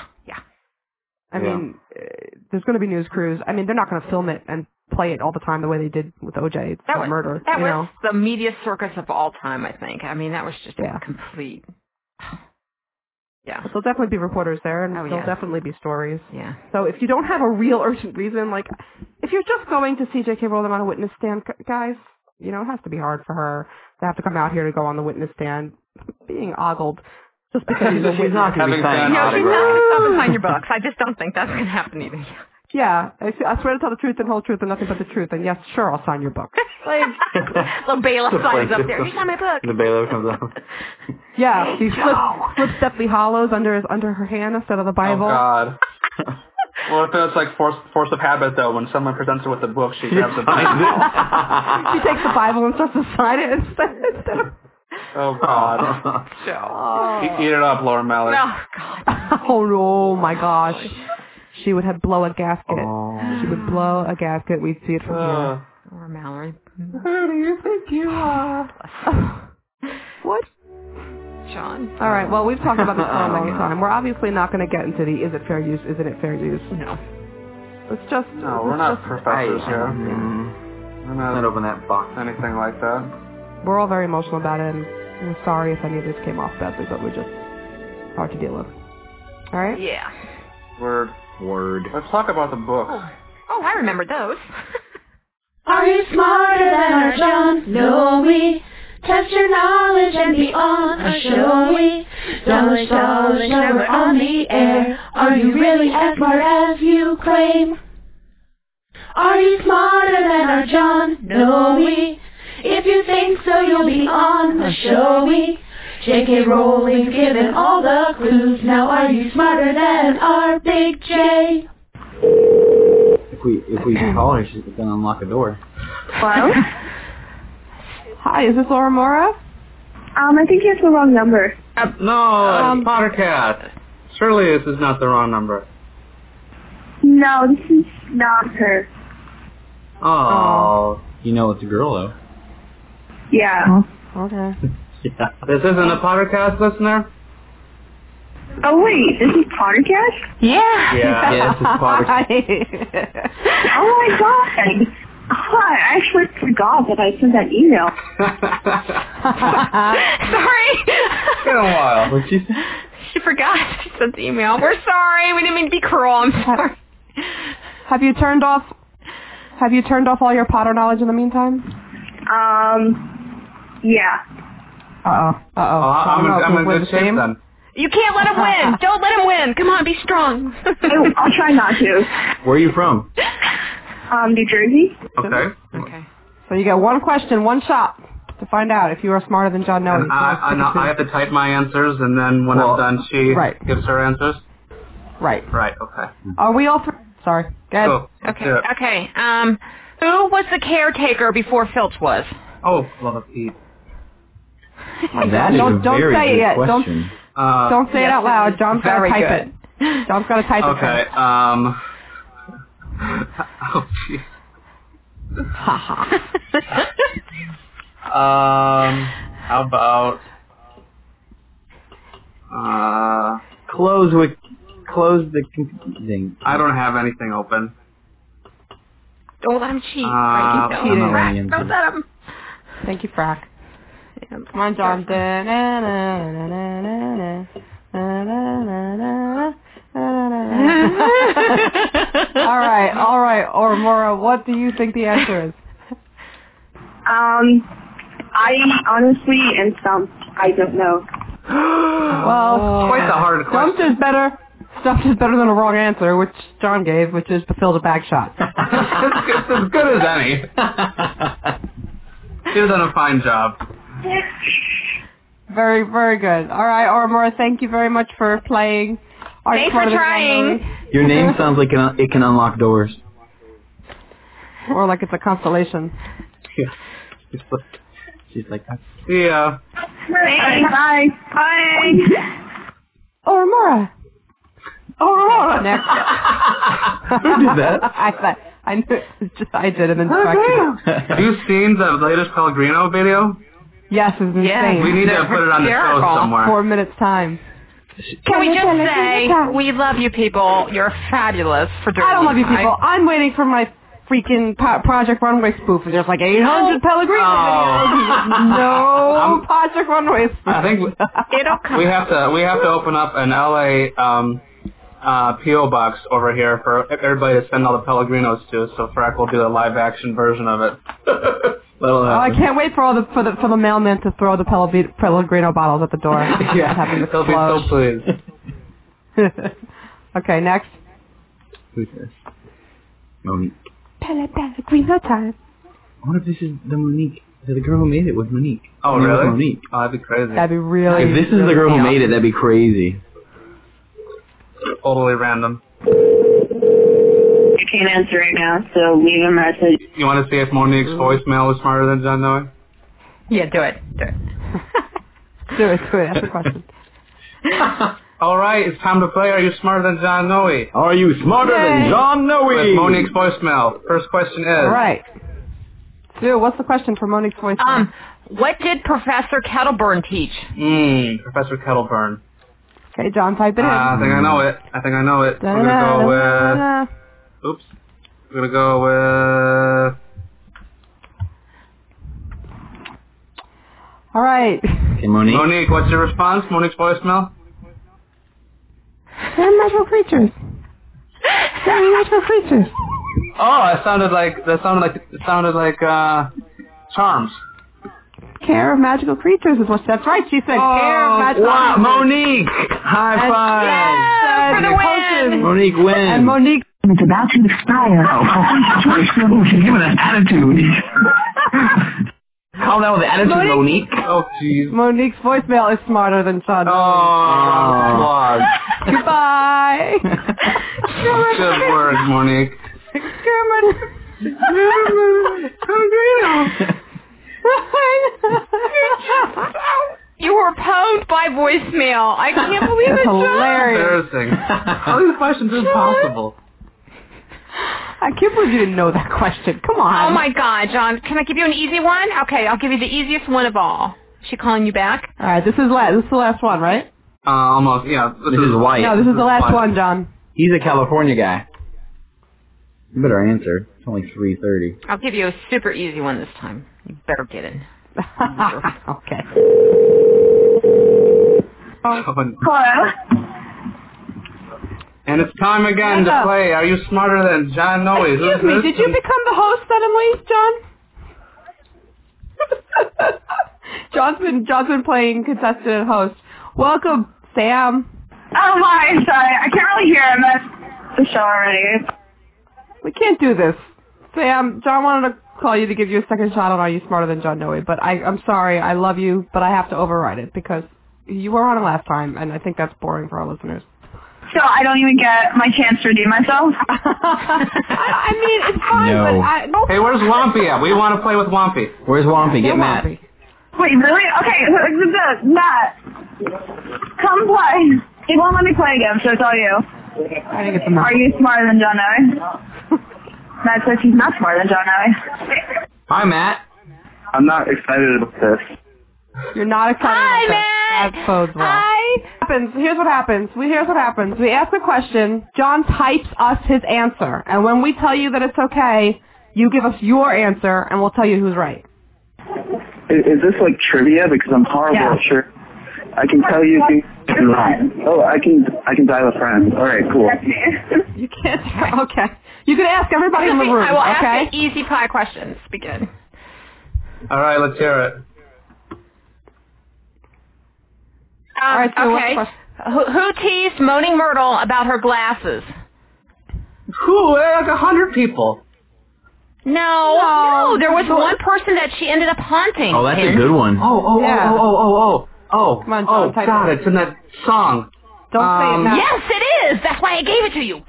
[SPEAKER 5] I mean, there's going to be news crews. I mean, they're not going to film it and play it all the time the way they did with OJ murder.
[SPEAKER 7] That was the media circus of all time, I think. I mean, that was just a complete... Yeah.
[SPEAKER 5] There'll definitely be reporters there, and there'll definitely be stories.
[SPEAKER 7] Yeah.
[SPEAKER 5] So if you don't have a real urgent reason, like, if you're just going to see J.K. Rowling on a witness stand, guys, it has to be hard for her to have to come out here to go on the witness stand being ogled. Just because
[SPEAKER 8] she's not going to be signing
[SPEAKER 7] she's not going to sign your books. I just don't think that's going to happen either.
[SPEAKER 5] Yeah, I swear to tell the truth and whole truth and nothing but the truth. And yes, sure, I'll sign your book.
[SPEAKER 7] Like, the bailiff signs up there. You sign my book.
[SPEAKER 8] The bailiff comes up.
[SPEAKER 5] Yeah, she flips Deathly Hallows under her hand instead of the Bible.
[SPEAKER 6] Oh God. Well, if it's like force of habit, though, when someone presents her with a book, she grabs the Bible.
[SPEAKER 5] She takes the Bible and starts to sign it instead of...
[SPEAKER 6] Oh God. Eat it up, Laura Mallory.
[SPEAKER 7] Oh God.
[SPEAKER 5] Oh my gosh. She would blow a gasket.
[SPEAKER 8] Oh.
[SPEAKER 5] She would blow a gasket. We'd see it from here.
[SPEAKER 7] Laura Mallory.
[SPEAKER 5] Who do you think you are? What?
[SPEAKER 7] John.
[SPEAKER 5] All right. Well, we've talked about this for a long time. We're obviously not going to get into the is it fair use, isn't it fair use?
[SPEAKER 7] No.
[SPEAKER 5] It's just...
[SPEAKER 6] No, we're not professors here.
[SPEAKER 8] We're not open that box.
[SPEAKER 6] Anything like that.
[SPEAKER 5] We're all very emotional about it, and we're sorry if any of this came off badly, but we're just hard to deal with. All right?
[SPEAKER 7] Yeah.
[SPEAKER 6] Word. Let's talk about the books.
[SPEAKER 7] Oh, I remember those.
[SPEAKER 1] Are you smarter than our John? No, we test your knowledge and beyond. Or show we knowledge, never on the air. Are you really as smart as you claim? Are you smarter than our John? No, we. If you think so, you'll be on the show. We J.K. Rowling's given all the clues. Now are you smarter than our Big J?
[SPEAKER 8] If we call her, she's going to unlock a door.
[SPEAKER 5] Hello? Hi, is this Laura Mora?
[SPEAKER 9] I think you have the wrong number.
[SPEAKER 6] No, Pottercat. Surely this is not the wrong number.
[SPEAKER 9] No, this is not her.
[SPEAKER 8] Oh. You know it's a girl, though.
[SPEAKER 9] Yeah.
[SPEAKER 5] Okay.
[SPEAKER 8] Yeah.
[SPEAKER 6] This isn't a Pottercast listener?
[SPEAKER 9] Oh, wait, this is Pottercast?
[SPEAKER 7] Yeah.
[SPEAKER 8] Yeah, this is
[SPEAKER 5] Pottercast.
[SPEAKER 9] Oh, my God. Oh, I actually forgot that I sent that email.
[SPEAKER 7] Sorry.
[SPEAKER 6] It's been a while.
[SPEAKER 8] What'd she say?
[SPEAKER 7] She forgot. She sent the email. We're sorry. We didn't mean to be cruel. I'm sorry.
[SPEAKER 5] Have you turned off all your Potter knowledge in the meantime?
[SPEAKER 9] Yeah.
[SPEAKER 5] Uh-oh.
[SPEAKER 6] I'm in good shape then.
[SPEAKER 7] You can't let him win. Don't let him win. Come on, be strong.
[SPEAKER 9] I'll try not to.
[SPEAKER 8] Where are you from?
[SPEAKER 9] New Jersey.
[SPEAKER 6] Okay.
[SPEAKER 7] Okay.
[SPEAKER 5] So you get one question, one shot to find out if you are smarter than John Noe.
[SPEAKER 6] And I have to type my answers, and then when I'm done, she gives her answers?
[SPEAKER 5] Right.
[SPEAKER 6] Right, okay.
[SPEAKER 5] Are we all three? Sorry. Go ahead.
[SPEAKER 6] Cool.
[SPEAKER 7] Okay. Okay. Who was the caretaker before Filch was?
[SPEAKER 6] Oh, love it, Pete.
[SPEAKER 8] That is a
[SPEAKER 5] Don't
[SPEAKER 8] very
[SPEAKER 5] say it
[SPEAKER 8] good
[SPEAKER 5] yet.
[SPEAKER 8] question.
[SPEAKER 5] Don't say it out loud. John's got to type it. John's got to type it.
[SPEAKER 6] Okay, oh, jeez. How about
[SPEAKER 8] Close the thing.
[SPEAKER 6] I don't have anything open.
[SPEAKER 7] Don't let him cheat.
[SPEAKER 5] cheating.
[SPEAKER 7] Don't let him.
[SPEAKER 5] Thank you, Frack. Come on, John. All right. Ormora, what do you think the answer is?
[SPEAKER 9] I honestly am stumped. I don't know.
[SPEAKER 5] Well,
[SPEAKER 6] quite the hard question.
[SPEAKER 5] Stumped is better than a wrong answer, which John gave, which is Bethilda Bagshot.
[SPEAKER 6] It's as good as any. She's done a fine job.
[SPEAKER 5] Very, very good. All right, Ormora, thank you very much for playing.
[SPEAKER 7] Thanks for trying.
[SPEAKER 8] Your name sounds like it can unlock doors.
[SPEAKER 5] Or like it's a constellation.
[SPEAKER 8] Yeah. She's like that.
[SPEAKER 6] Yeah.
[SPEAKER 9] Bye. Bye.
[SPEAKER 5] Ormora. Next.
[SPEAKER 8] Who did that?
[SPEAKER 5] I knew it. I did it and then corrected.
[SPEAKER 6] Have you seen the latest Pellegrino video?
[SPEAKER 5] Yes, it's insane.
[SPEAKER 6] We need to put it on the show somewhere.
[SPEAKER 5] 4 minutes time.
[SPEAKER 7] Can we just say, we love you people. You're fabulous for doing
[SPEAKER 5] I don't love you people. I'm waiting for my freaking Project Runway spoof. There's like 800 Pellegrino videos. No Project Runway spoof.
[SPEAKER 6] I think
[SPEAKER 7] it'll come.
[SPEAKER 6] We have to open up an LA P.O. box over here for everybody to send all the Pellegrinos to. So Frack will do a live action version of it.
[SPEAKER 5] I can't wait for the mailman to throw the Pellegrino bottles at the door.
[SPEAKER 6] They'll be so pleased.
[SPEAKER 5] Okay, next.
[SPEAKER 8] Who's this? Monique.
[SPEAKER 5] Pellegrino time.
[SPEAKER 8] What if this is the Monique? The girl who made it was Monique.
[SPEAKER 6] Oh, really?
[SPEAKER 8] Monique.
[SPEAKER 6] Oh, that'd be crazy.
[SPEAKER 5] That'd be really.
[SPEAKER 8] If this is the girl who made it, that'd be crazy.
[SPEAKER 6] Totally random.
[SPEAKER 9] I can't answer right now, so leave a message.
[SPEAKER 6] You want to see if Monique's voicemail was smarter than John Noe?
[SPEAKER 7] Yeah, do it.
[SPEAKER 5] Do it. That's the question.
[SPEAKER 6] All right, it's time to play. Are you smarter than John Noe?
[SPEAKER 8] Are you smarter than John Noe?
[SPEAKER 6] With Monique's voicemail. First question is.
[SPEAKER 5] All right. Sue, what's the question for Monique's voicemail?
[SPEAKER 7] What did Professor Kettleburn teach?
[SPEAKER 6] Professor Kettleburn.
[SPEAKER 5] Okay, John, type it in.
[SPEAKER 6] I think I know it. We're going to go with... Oops. We're going to go with...
[SPEAKER 5] All right.
[SPEAKER 8] Okay, Monique.
[SPEAKER 6] Monique, what's your response? Monique's voicemail?
[SPEAKER 5] They're magical creatures.
[SPEAKER 6] Oh, it sounded like Charms.
[SPEAKER 5] Care of magical creatures is what that's right. She said care of magical creatures.
[SPEAKER 8] Monique! High five!
[SPEAKER 7] Yeah, for the win!
[SPEAKER 8] Monique wins.
[SPEAKER 5] And Monique.
[SPEAKER 9] It's about to expire. Give it an attitude.
[SPEAKER 8] Calm down with the attitude, Monique.
[SPEAKER 6] Oh, jeez.
[SPEAKER 5] Monique's voicemail is smarter than John.
[SPEAKER 6] Oh,
[SPEAKER 5] goodbye.
[SPEAKER 6] Good work, Monique.
[SPEAKER 7] You were pwned by voicemail. I can't believe it.
[SPEAKER 5] Hilarious.
[SPEAKER 6] Embarrassing. How are these questions impossible?
[SPEAKER 5] I can't believe you didn't know that question. Come on.
[SPEAKER 7] Oh my God, John. Can I give you an easy one? Okay, I'll give you the easiest one of all. Is she calling you back?
[SPEAKER 5] All right, this is the last one, right?
[SPEAKER 6] Almost, yeah.
[SPEAKER 8] This is White.
[SPEAKER 5] No, this is the last one, John.
[SPEAKER 8] He's a California guy. You better answer. It's only 3:30.
[SPEAKER 7] I'll give you a super easy one this time. You better get it.
[SPEAKER 5] Okay.
[SPEAKER 9] Hello?
[SPEAKER 6] And it's time again to play Are You Smarter Than John Noe?
[SPEAKER 5] Excuse me, did you become the host suddenly, John? John's been playing contestant and host. Welcome, Sam.
[SPEAKER 9] Oh, hi. Sorry. I can't really hear. I'm at the show already.
[SPEAKER 5] We can't do this. Sam, John wanted to call you to give you a second shot on Are You Smarter Than John Noe, but I'm sorry. I love you, but I have to override it because you were on it last time, and I think that's boring for our listeners.
[SPEAKER 9] So I don't even get my chance to redeem myself?
[SPEAKER 5] I mean, it's fine,
[SPEAKER 8] No.
[SPEAKER 5] but
[SPEAKER 6] Hey, where's Wompy at? We want to play with Wompy.
[SPEAKER 8] Where's Wompy? Get Matt.
[SPEAKER 5] Wompy.
[SPEAKER 9] Wait, really? Okay, Matt. Come play. He won't let me play again, so it's all you.
[SPEAKER 5] I think it's enough.
[SPEAKER 9] Are you smarter than John Noe? Matt says he's not smarter than John Noe.
[SPEAKER 8] Hi, Matt.
[SPEAKER 10] I'm not excited about this.
[SPEAKER 5] You're not excited
[SPEAKER 7] Hi,
[SPEAKER 5] about
[SPEAKER 7] Matt.
[SPEAKER 5] that bodes well.
[SPEAKER 7] Hi.
[SPEAKER 5] Here's what happens. We ask a question. John types us his answer. And when we tell you that it's okay, you give us your answer, and we'll tell you who's right.
[SPEAKER 10] Is this like trivia? Because I'm horrible at sure. I can tell you things wrong. Oh, I can dial a friend. All right, cool.
[SPEAKER 5] You can't. Okay. You can ask everybody in the room.
[SPEAKER 7] I will
[SPEAKER 5] okay.
[SPEAKER 7] ask the easy pie questions. Begin.
[SPEAKER 6] All right, let's hear it.
[SPEAKER 5] All right, so
[SPEAKER 7] okay.
[SPEAKER 5] what's
[SPEAKER 7] Who teased Moaning Myrtle about her glasses?
[SPEAKER 6] Who? Like 100 people.
[SPEAKER 7] No, there was one person that she ended up haunting.
[SPEAKER 8] Oh, that's a good one.
[SPEAKER 6] Oh.
[SPEAKER 5] Come on, John, type
[SPEAKER 6] God,
[SPEAKER 5] it.
[SPEAKER 6] it's in that song.
[SPEAKER 5] Don't say it now.
[SPEAKER 7] Yes, it is. That's why I gave it to you.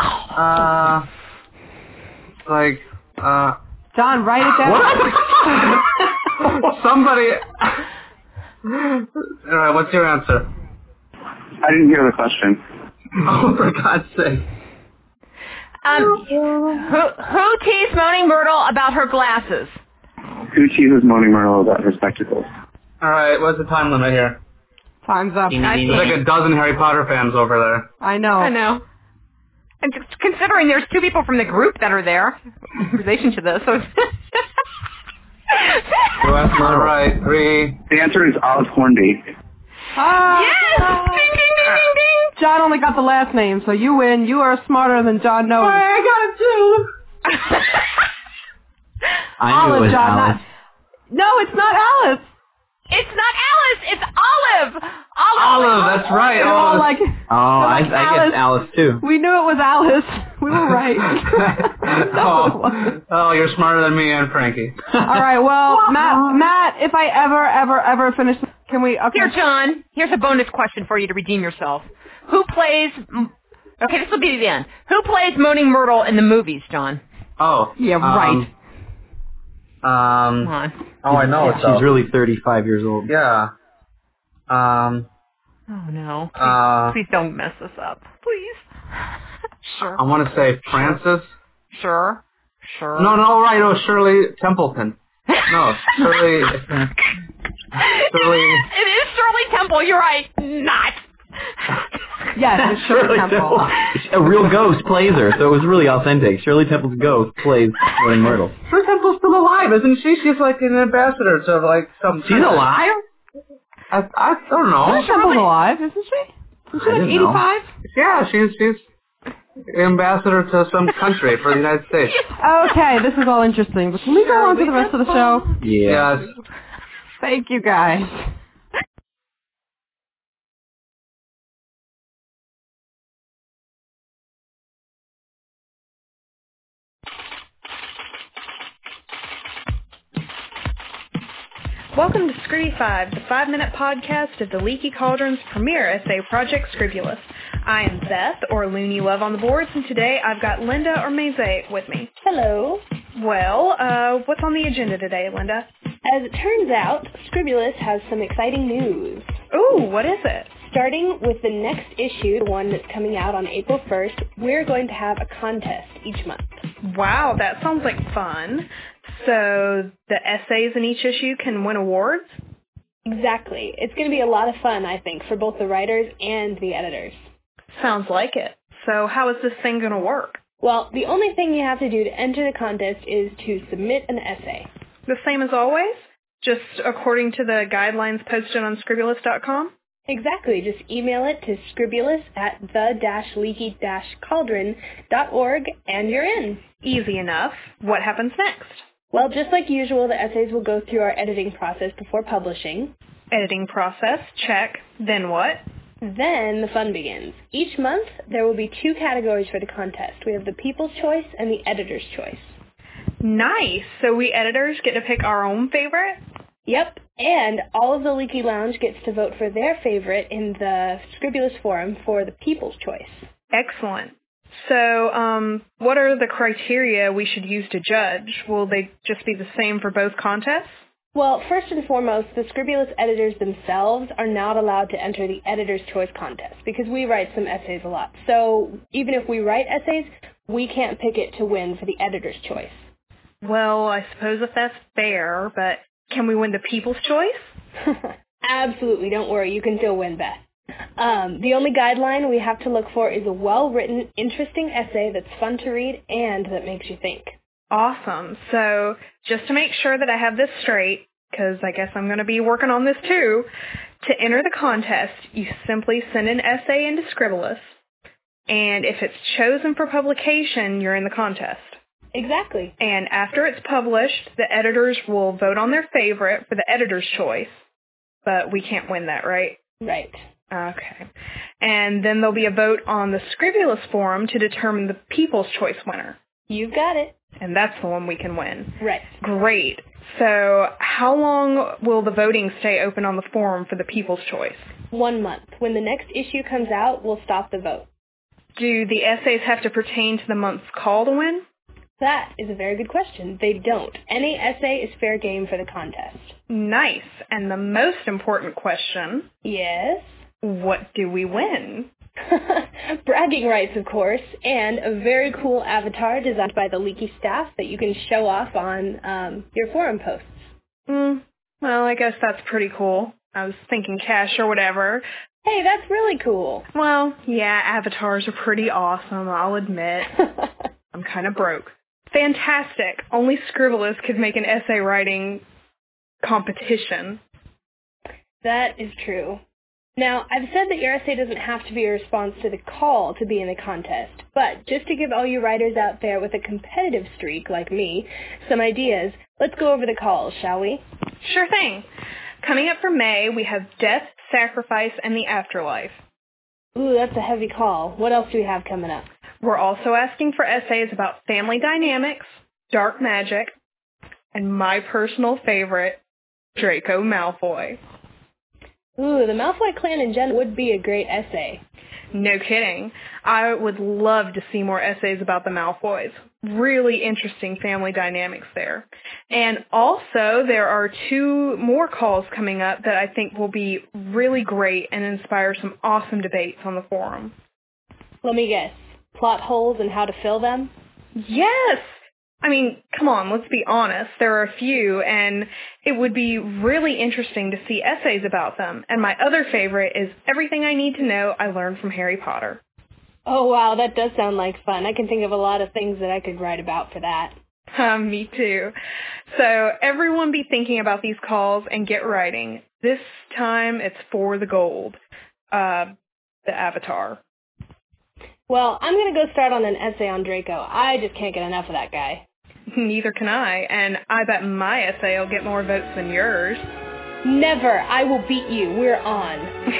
[SPEAKER 5] John, write it down.
[SPEAKER 6] Somebody. All right, what's your answer?
[SPEAKER 10] I didn't hear the question.
[SPEAKER 6] Oh, for God's sake.
[SPEAKER 7] Who teased Moaning Myrtle about her glasses?
[SPEAKER 10] Who teases Moaning Myrtle about her spectacles?
[SPEAKER 6] All right, what's the time limit here?
[SPEAKER 5] Time's up.
[SPEAKER 6] There's like a dozen Harry Potter fans over there.
[SPEAKER 5] I know.
[SPEAKER 7] And just considering there's two people from the group that are there in relation to this, so
[SPEAKER 6] All right, 3.
[SPEAKER 10] The answer is Olive Hornby.
[SPEAKER 7] yes! Ding, ding, ding, ding, ding!
[SPEAKER 5] John only got the last name, so you win. You are smarter than John Noe.
[SPEAKER 6] I got it too.
[SPEAKER 8] I knew it was Alice.
[SPEAKER 5] No, it's not Alice.
[SPEAKER 7] It's not Alice, it's Olive!
[SPEAKER 6] Olive, that's right.
[SPEAKER 5] They're all like,
[SPEAKER 8] I
[SPEAKER 5] like Alice.
[SPEAKER 8] guess Alice too.
[SPEAKER 5] We knew it was Alice. We were right.
[SPEAKER 6] Oh, you're smarter than me and Frankie.
[SPEAKER 5] All right, well, Matt, if I ever finish, can we? Okay.
[SPEAKER 7] Here, John, here's a bonus question for you to redeem yourself. Who plays... Okay, this will be the end. Who plays Moaning Myrtle in the movies, John?
[SPEAKER 6] Oh.
[SPEAKER 5] Yeah, right.
[SPEAKER 7] Come on.
[SPEAKER 6] Oh, I know it, though.
[SPEAKER 8] She's really 35 years old.
[SPEAKER 6] Yeah.
[SPEAKER 7] Oh, no. Please don't mess this up. Please. Sure.
[SPEAKER 6] I want to say Frances.
[SPEAKER 7] Sure.
[SPEAKER 6] No, right. Oh, Shirley Templeton. No, Shirley.
[SPEAKER 7] It is Shirley Temple. You're right. Not.
[SPEAKER 5] Yes, it's Shirley Temple.
[SPEAKER 8] A real ghost plays her, so it was really authentic. Shirley Temple's ghost plays Moaning Myrtle.
[SPEAKER 6] Shirley Temple's still alive, isn't she? She's like an ambassador to like some...
[SPEAKER 8] She's alive?
[SPEAKER 6] I don't know.
[SPEAKER 5] Shirley Temple's alive, isn't she? Isn't she like 85?
[SPEAKER 6] Yeah, she's ambassador to some country for the United States.
[SPEAKER 5] Okay, this is all interesting, but can we go on to the rest of the show?
[SPEAKER 8] Yeah.
[SPEAKER 6] Yes.
[SPEAKER 5] Thank you, guys.
[SPEAKER 11] Welcome to Scree 5, the 5-minute podcast of the Leaky Cauldron's premier essay project, Scribulous. I am Beth, or Looney Love on the boards, and today I've got Linda or Maze with me.
[SPEAKER 2] Hello.
[SPEAKER 11] Well, what's on the agenda today, Linda?
[SPEAKER 2] As it turns out, Scribulous has some exciting news.
[SPEAKER 11] Ooh, what is it?
[SPEAKER 2] Starting with the next issue, the one that's coming out on April 1st, we're going to have a contest each month.
[SPEAKER 11] Wow, that sounds like fun. So the essays in each issue can win awards?
[SPEAKER 2] Exactly. It's going to be a lot of fun, I think, for both the writers and the editors.
[SPEAKER 11] Sounds like it. So how is this thing going to work?
[SPEAKER 2] Well, the only thing you have to do to enter the contest is to submit an essay.
[SPEAKER 11] The same as always? Just according to the guidelines posted on Scribulous.com?
[SPEAKER 2] Exactly. Just email it to scribulous@the-leaky-cauldron.org and you're in.
[SPEAKER 11] Easy enough. What happens next?
[SPEAKER 2] Well, just like usual, the essays will go through our editing process before publishing.
[SPEAKER 11] Editing process, check. Then what?
[SPEAKER 2] Then the fun begins. Each month, there will be 2 categories for the contest. We have the People's Choice and the Editor's Choice.
[SPEAKER 11] Nice. So we editors get to pick our own favorite?
[SPEAKER 2] Yep, and all of the Leaky Lounge gets to vote for their favorite in the Scribulous Forum for the People's Choice.
[SPEAKER 11] Excellent. So, what are the criteria we should use to judge? Will they just be the same for both contests?
[SPEAKER 2] Well, first and foremost, the Scribulous editors themselves are not allowed to enter the Editor's Choice contest because we write some essays a lot. So even if we write essays, we can't pick it to win for the Editor's Choice.
[SPEAKER 11] Well, I suppose if that's fair, but can we win the People's Choice?
[SPEAKER 2] Absolutely, don't worry, you can still win, Beth. The only guideline we have to look for is a well-written, interesting essay that's fun to read and that makes you think.
[SPEAKER 11] Awesome. So just to make sure that I have this straight, because I guess I'm going to be working on this too, to enter the contest, you simply send an essay into Scribulous, and if it's chosen for publication, you're in the contest.
[SPEAKER 2] Exactly.
[SPEAKER 11] And after it's published, the editors will vote on their favorite for the Editor's Choice, but we can't win that, right?
[SPEAKER 2] Right.
[SPEAKER 11] Okay. And then there'll be a vote on the Scribulous Forum to determine the People's Choice winner.
[SPEAKER 2] You've got it.
[SPEAKER 11] And that's the one we can win.
[SPEAKER 2] Right.
[SPEAKER 11] Great. So how long will the voting stay open on the forum for the People's Choice?
[SPEAKER 2] 1 month. When the next issue comes out, we'll stop the vote.
[SPEAKER 11] Do the essays have to pertain to the month's call to win?
[SPEAKER 2] That is a very good question. They don't. Any essay is fair game for the contest.
[SPEAKER 11] Nice. And the most important question...
[SPEAKER 2] Yes?
[SPEAKER 11] What do we win?
[SPEAKER 2] Bragging rights, of course, and a very cool avatar designed by the Leaky staff that you can show off on your forum posts.
[SPEAKER 11] Well, I guess that's pretty cool. I was thinking cash or whatever.
[SPEAKER 2] Hey, that's really cool.
[SPEAKER 11] Well, yeah, avatars are pretty awesome, I'll admit. I'm kind of broke. Fantastic. Only Scribulous could make an essay writing competition.
[SPEAKER 2] That is true. Now, I've said that your essay doesn't have to be a response to the call to be in the contest, but just to give all you writers out there with a competitive streak like me some ideas, let's go over the calls, shall we?
[SPEAKER 11] Sure thing. Coming up for May, we have Death, Sacrifice, and the Afterlife.
[SPEAKER 2] Ooh, that's a heavy call. What else do we have coming up?
[SPEAKER 11] We're also asking for essays about family dynamics, dark magic, and my personal favorite, Draco Malfoy.
[SPEAKER 2] Ooh, the Malfoy clan in general would be a great essay.
[SPEAKER 11] No kidding. I would love to see more essays about the Malfoys. Really interesting family dynamics there. And also, there are 2 more calls coming up that I think will be really great and inspire some awesome debates on the forum.
[SPEAKER 2] Let me guess. Plot holes and how to fill them?
[SPEAKER 11] Yes! I mean, come on, let's be honest. There are a few, and it would be really interesting to see essays about them. And my other favorite is Everything I Need to Know I Learned from Harry Potter.
[SPEAKER 2] Oh, wow, that does sound like fun. I can think of a lot of things that I could write about for that.
[SPEAKER 11] Me too. So everyone be thinking about these calls and get writing. This time it's for the gold. The Avatar.
[SPEAKER 2] Well, I'm going to go start on an essay on Draco. I just can't get enough of that guy.
[SPEAKER 11] Neither can I, and I bet my essay will get more votes than yours.
[SPEAKER 2] Never! I will beat you. We're on.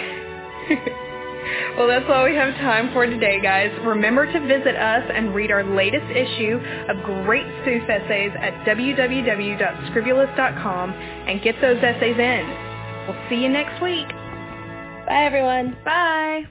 [SPEAKER 11] Well, that's all we have time for today, guys. Remember to visit us and read our latest issue of great spoof essays at www.scribulous.com and get those essays in. We'll see you next week.
[SPEAKER 2] Bye, everyone.
[SPEAKER 11] Bye.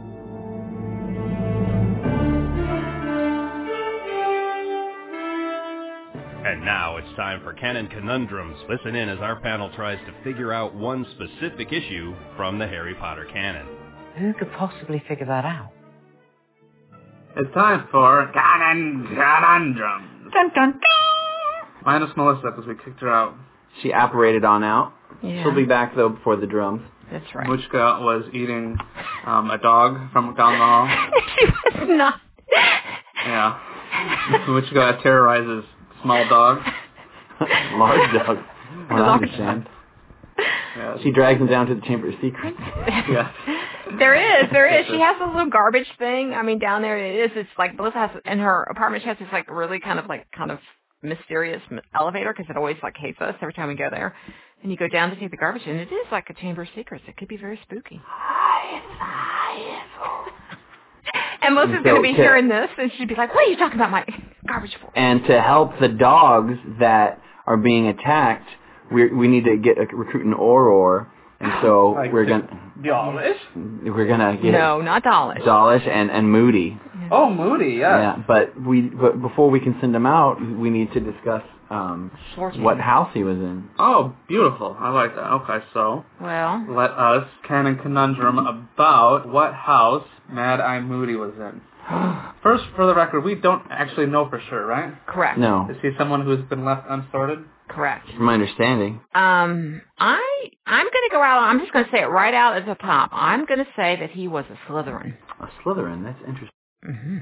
[SPEAKER 12] And now it's time for Canon Conundrums. Listen in as our panel tries to figure out one specific issue from the Harry Potter canon.
[SPEAKER 13] Who could possibly figure that out?
[SPEAKER 6] It's time for Canon Conundrums.
[SPEAKER 13] Dun, dun, dun.
[SPEAKER 6] Minus Melissa, because we kicked her out.
[SPEAKER 8] She apparated on out.
[SPEAKER 13] Yeah.
[SPEAKER 8] She'll be back, though, before the drums.
[SPEAKER 13] That's right.
[SPEAKER 6] Muchka was eating a dog from down the hall.
[SPEAKER 13] She was not.
[SPEAKER 6] Yeah. Muchka terrorizes small dogs.
[SPEAKER 8] Large dogs. I understand.
[SPEAKER 6] Yeah.
[SPEAKER 8] She drags him down to the Chamber of Secrets.
[SPEAKER 6] Yes.
[SPEAKER 7] There is. She has a little garbage thing. I mean, down there it is. It's like Melissa has in her apartment. She has this like really kind of mysterious elevator because it always like hates us every time we go there. And you go down to take the garbage, and it is like a Chamber of Secrets. It could be very spooky.
[SPEAKER 13] Hi.
[SPEAKER 7] And Melissa's going to be hearing this, and she'd be like, what are you talking about my garbage for?
[SPEAKER 8] And to help the dogs that are being attacked, we need to recruit an Auror. And so
[SPEAKER 6] like
[SPEAKER 8] we're gonna
[SPEAKER 6] Dawlish?
[SPEAKER 8] We're gonna get
[SPEAKER 7] not Dawlish.
[SPEAKER 8] Dawlish and Moody.
[SPEAKER 6] Oh, Moody, yeah.
[SPEAKER 8] Yeah, but before we can send him out, we need to discuss what house he was in.
[SPEAKER 6] Oh, beautiful. I like that. Okay, so
[SPEAKER 7] well,
[SPEAKER 6] let us canon conundrum about what house Mad Eye Moody was in. First, for the record, we don't actually know for sure, right?
[SPEAKER 7] Correct.
[SPEAKER 8] No.
[SPEAKER 6] Is he someone who's been left unsorted?
[SPEAKER 7] Correct.
[SPEAKER 8] From my understanding.
[SPEAKER 7] I'm going to go out. I'm just going to say it right out at the top. I'm going to say that he was a Slytherin.
[SPEAKER 8] A Slytherin. That's interesting.
[SPEAKER 7] Mm-hmm.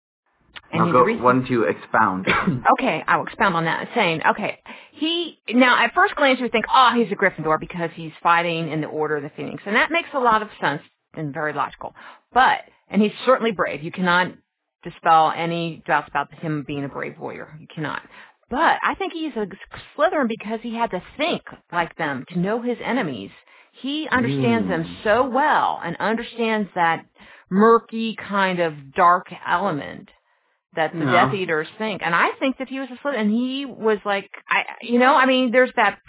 [SPEAKER 8] Why don't you expound?
[SPEAKER 7] Okay, I will expound on that. Saying, okay, now at first glance you would think, oh, he's a Gryffindor because he's fighting in the Order of the Phoenix, and that makes a lot of sense and very logical. And he's certainly brave. You cannot dispel any doubts about him being a brave warrior. You cannot. But I think he's a Slytherin because he had to think like them, to know his enemies. He understands them so well and understands that murky kind of dark element that the Death Eaters think. And I think that he was a Slytherin. And he was like, there's that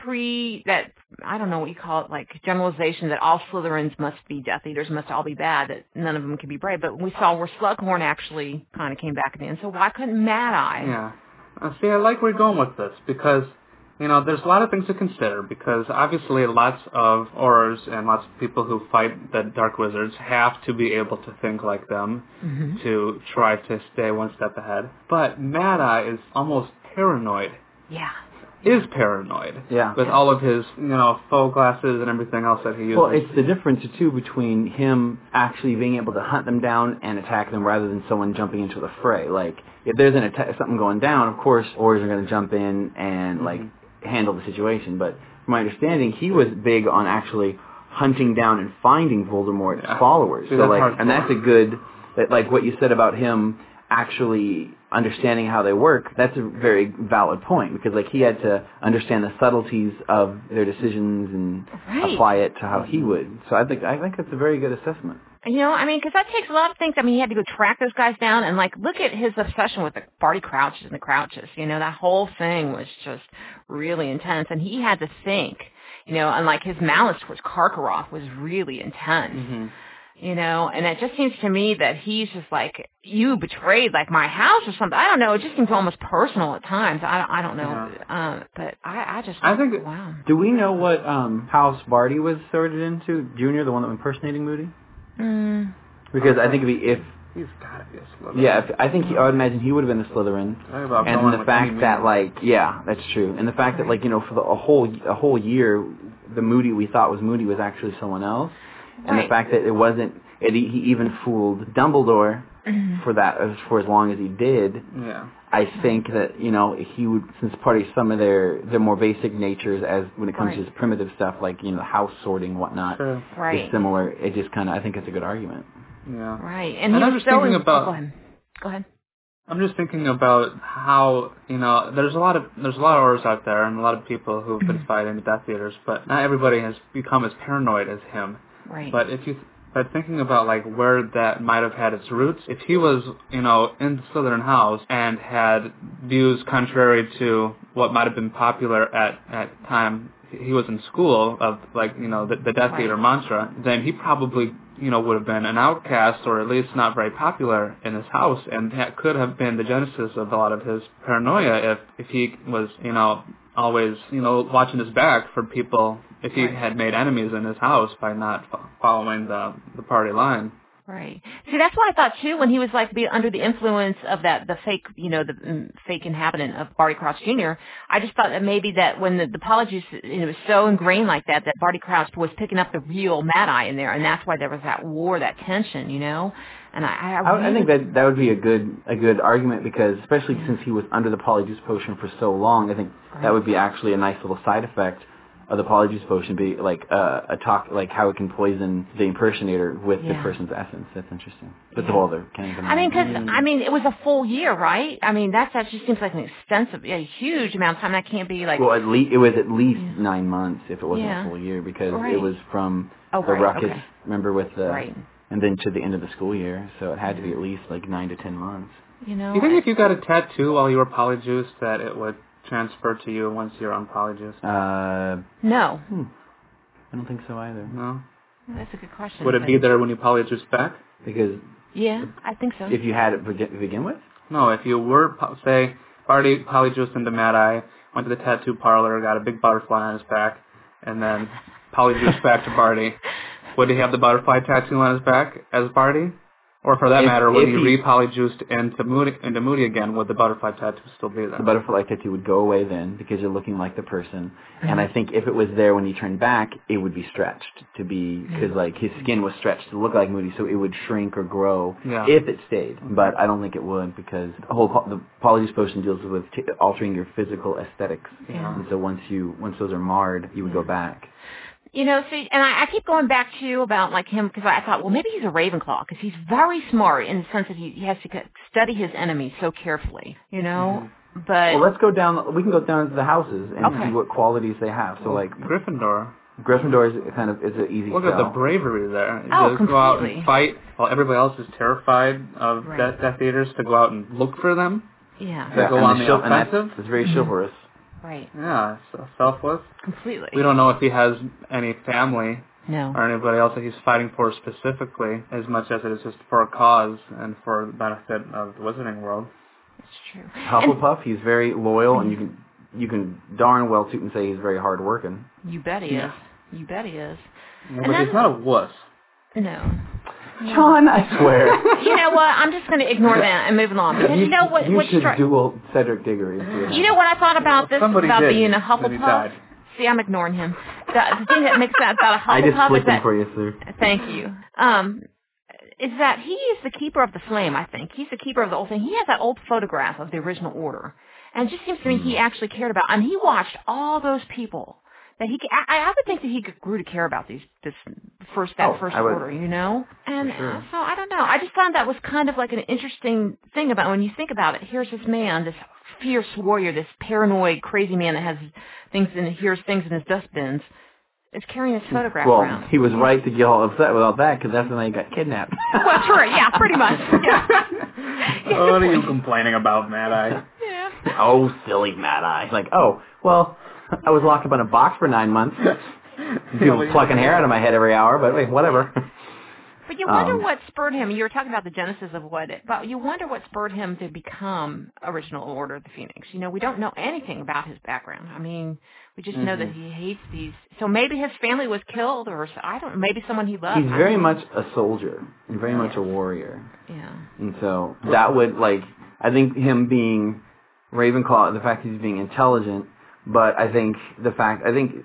[SPEAKER 7] I don't know what you call it, like generalization that all Slytherins must be Death Eaters, must all be bad, that none of them can be brave. But we saw where Slughorn actually kind of came back at the end. So why couldn't Mad Eye?
[SPEAKER 6] Yeah. See, I like where you're going with this because, there's a lot of things to consider because obviously lots of Aurors and lots of people who fight the Dark Wizards have to be able to think like them to try to stay one step ahead. But Mad Eye is almost paranoid.
[SPEAKER 7] Yeah.
[SPEAKER 6] Is paranoid.
[SPEAKER 8] Yeah.
[SPEAKER 6] With all of his, faux glasses and everything else that he uses.
[SPEAKER 8] Well, it's the difference, too, between him actually being able to hunt them down and attack them rather than someone jumping into the fray. Like, if there's something going down, of course, Aurors are going to jump in and, handle the situation. But from my understanding, he was big on actually hunting down and finding Voldemort's followers.
[SPEAKER 6] See,
[SPEAKER 8] so,
[SPEAKER 6] and
[SPEAKER 8] that's a good, what you said about him actually understanding how they work, that's a very valid point because he had to understand the subtleties of their decisions and apply it to how he would. So I think that's a very good assessment.
[SPEAKER 7] Because that takes a lot of things. He had to go track those guys down and look at his obsession with the Barty Crouches and the Crouches. That whole thing was just really intense, and he had to think. And his malice towards Karkaroff was really intense. Mm-hmm. And it just seems to me that he's just you betrayed my house or something. I don't know. It just seems almost personal at times. I don't know. Yeah. But I think, wow.
[SPEAKER 8] Do we know what house Barty was sorted into? Junior, the one that was impersonating Moody? Because I think if
[SPEAKER 6] he's got to be a Slytherin.
[SPEAKER 8] Yeah, I would imagine he would have been a Slytherin. And the fact that that's true. And the fact that for a whole year, the Moody we thought was Moody was actually someone else. And the fact that it wasn't, he even fooled Dumbledore for as long as he did. Yeah. I think that, he would, since part of some of their more basic natures as when it comes to his primitive stuff, house sorting and whatnot, is similar. It just I think it's a good argument.
[SPEAKER 6] Yeah.
[SPEAKER 7] Right. And
[SPEAKER 6] I'm just thinking about,
[SPEAKER 7] go ahead.
[SPEAKER 6] I'm just thinking about how, there's a lot of Aurors out there and a lot of people who've been fighting the Death Eaters, but not everybody has become as paranoid as him.
[SPEAKER 7] Right.
[SPEAKER 6] But thinking about where that might have had its roots, if he was, in the Slytherin house and had views contrary to what might have been popular at time he was in school of the Death Eater mantra, then he probably would have been an outcast or at least not very popular in his house, and that could have been the genesis of a lot of his paranoia if he was always watching his back for people. If he had made enemies in his house by not following the party line.
[SPEAKER 7] Right. See, that's what I thought too when he was under the influence of the fake, the fake inhabitant of Barty Crouch Jr. I just thought that maybe that when the Polyjuice was so ingrained like that Barty Crouch was picking up the real Mad Eye in there, and that's why there was that war, that tension, And I
[SPEAKER 8] think that would be a good argument because especially since he was under the Polyjuice potion for so long, I think that would be actually a nice little side effect of the Polyjuice Potion be like like how it can poison the impersonator with the person's essence. That's interesting. That's a whole other kind of.
[SPEAKER 7] I mean, it was a full year, right? I mean, that just seems like an a huge amount of time. That can't be like.
[SPEAKER 8] Well, it was at least 9 months if it wasn't a full year because it was from the ruckus. Okay. Remember with the and then to the end of the school year, so it had to be at least like 9 to 10 months.
[SPEAKER 6] You know. Do you think if you got a tattoo while you were polyjuiced that it would transfer to you once you're on Polyjuice?
[SPEAKER 7] No.
[SPEAKER 8] I don't think so either.
[SPEAKER 6] No?
[SPEAKER 7] That's a good question.
[SPEAKER 6] Would it be there when you Polyjuice back?
[SPEAKER 8] Because...
[SPEAKER 7] Yeah, I think so.
[SPEAKER 8] If you had it to begin with?
[SPEAKER 6] No, if you were, say, already Polyjuiced into Mad Eye, went to the tattoo parlor, got a big butterfly on his back, and then Polyjuiced back to Barty, would he have the butterfly tattoo on his back as Barty? Or for that matter, when you re-polyjuiced into Moody again, would the butterfly tattoo still be there?
[SPEAKER 8] The butterfly tattoo would go away then because you're looking like the person. And I think if it was there when you turned back, it would be stretched to be, because like his skin was stretched to look like Moody, so it would shrink or grow if it stayed. But I don't think it would because the Polyjuice Potion deals with altering your physical aesthetics.
[SPEAKER 7] Yeah.
[SPEAKER 8] And so once those are marred, you would go back.
[SPEAKER 7] You know, see, and I keep going back to you about like him because I thought, well, maybe he's a Ravenclaw because he's very smart in the sense that he has to study his enemies so carefully, you know.
[SPEAKER 8] Mm-hmm.
[SPEAKER 7] But
[SPEAKER 8] well, let's go down. We can go down to the houses and see what qualities they have. So, like
[SPEAKER 6] Gryffindor.
[SPEAKER 8] Gryffindor is an easy.
[SPEAKER 6] Look at the bravery there.
[SPEAKER 7] Oh,
[SPEAKER 6] completely. Go out and fight while everybody else is terrified of Death Eaters. To go out and look for them.
[SPEAKER 7] Yeah.
[SPEAKER 6] To go on the offensive.
[SPEAKER 8] It's very chivalrous.
[SPEAKER 7] Right.
[SPEAKER 6] Yeah, so selfless.
[SPEAKER 7] Completely.
[SPEAKER 6] We don't know if he has any family
[SPEAKER 7] or
[SPEAKER 6] anybody else that he's fighting for specifically, as much as it is just for a cause and for the benefit of the Wizarding world.
[SPEAKER 7] It's true.
[SPEAKER 8] Hufflepuff, he's very loyal, and you can darn well toot and say he's very hard working.
[SPEAKER 7] You bet he is. You bet he is.
[SPEAKER 6] Yeah, but he's not a wuss.
[SPEAKER 7] No.
[SPEAKER 8] John, I swear.
[SPEAKER 7] You know what? I'm just going to ignore that and move along. Because you know what?
[SPEAKER 8] You should duel Cedric Diggory.
[SPEAKER 7] You know what I thought about this about being a Hufflepuff? See, I'm ignoring him. The thing that makes that about a Hufflepuff
[SPEAKER 8] I just flipped him for you, sir.
[SPEAKER 7] Thank you. Is that he is the keeper of the flame, I think. He's the keeper of the old thing. He has that old photograph of the original order. And it just seems to me he actually cared about, and he watched all those people. That I would think that he grew to care about this first order, you know? And so I don't know. I just found that was kind of like an interesting thing about when you think about it. Here's this man, this fierce warrior, this paranoid, crazy man that has hears things in his dustbins, is carrying his photograph around.
[SPEAKER 8] Well, he was right to get all upset about that because that's when he got kidnapped.
[SPEAKER 7] Well, true. Yeah, pretty much. Yeah.
[SPEAKER 6] What are you complaining about, Mad Eye?
[SPEAKER 7] Yeah.
[SPEAKER 8] Oh, silly Mad Eye. It's like, oh, well... I was locked up in a box for 9 months. People plucking hair out of my head every hour, but wait, whatever.
[SPEAKER 7] But you wonder what spurred him. You were talking about the genesis of but you wonder what spurred him to become Original Order of the Phoenix. You know, we don't know anything about his background. I mean, we just know that he hates these. So maybe his family was killed, or I don't know, maybe someone he loved.
[SPEAKER 8] He's very much a soldier and very much a warrior.
[SPEAKER 7] Yeah.
[SPEAKER 8] And so that would, I think him being Ravenclaw, the fact he's being intelligent, but I think I think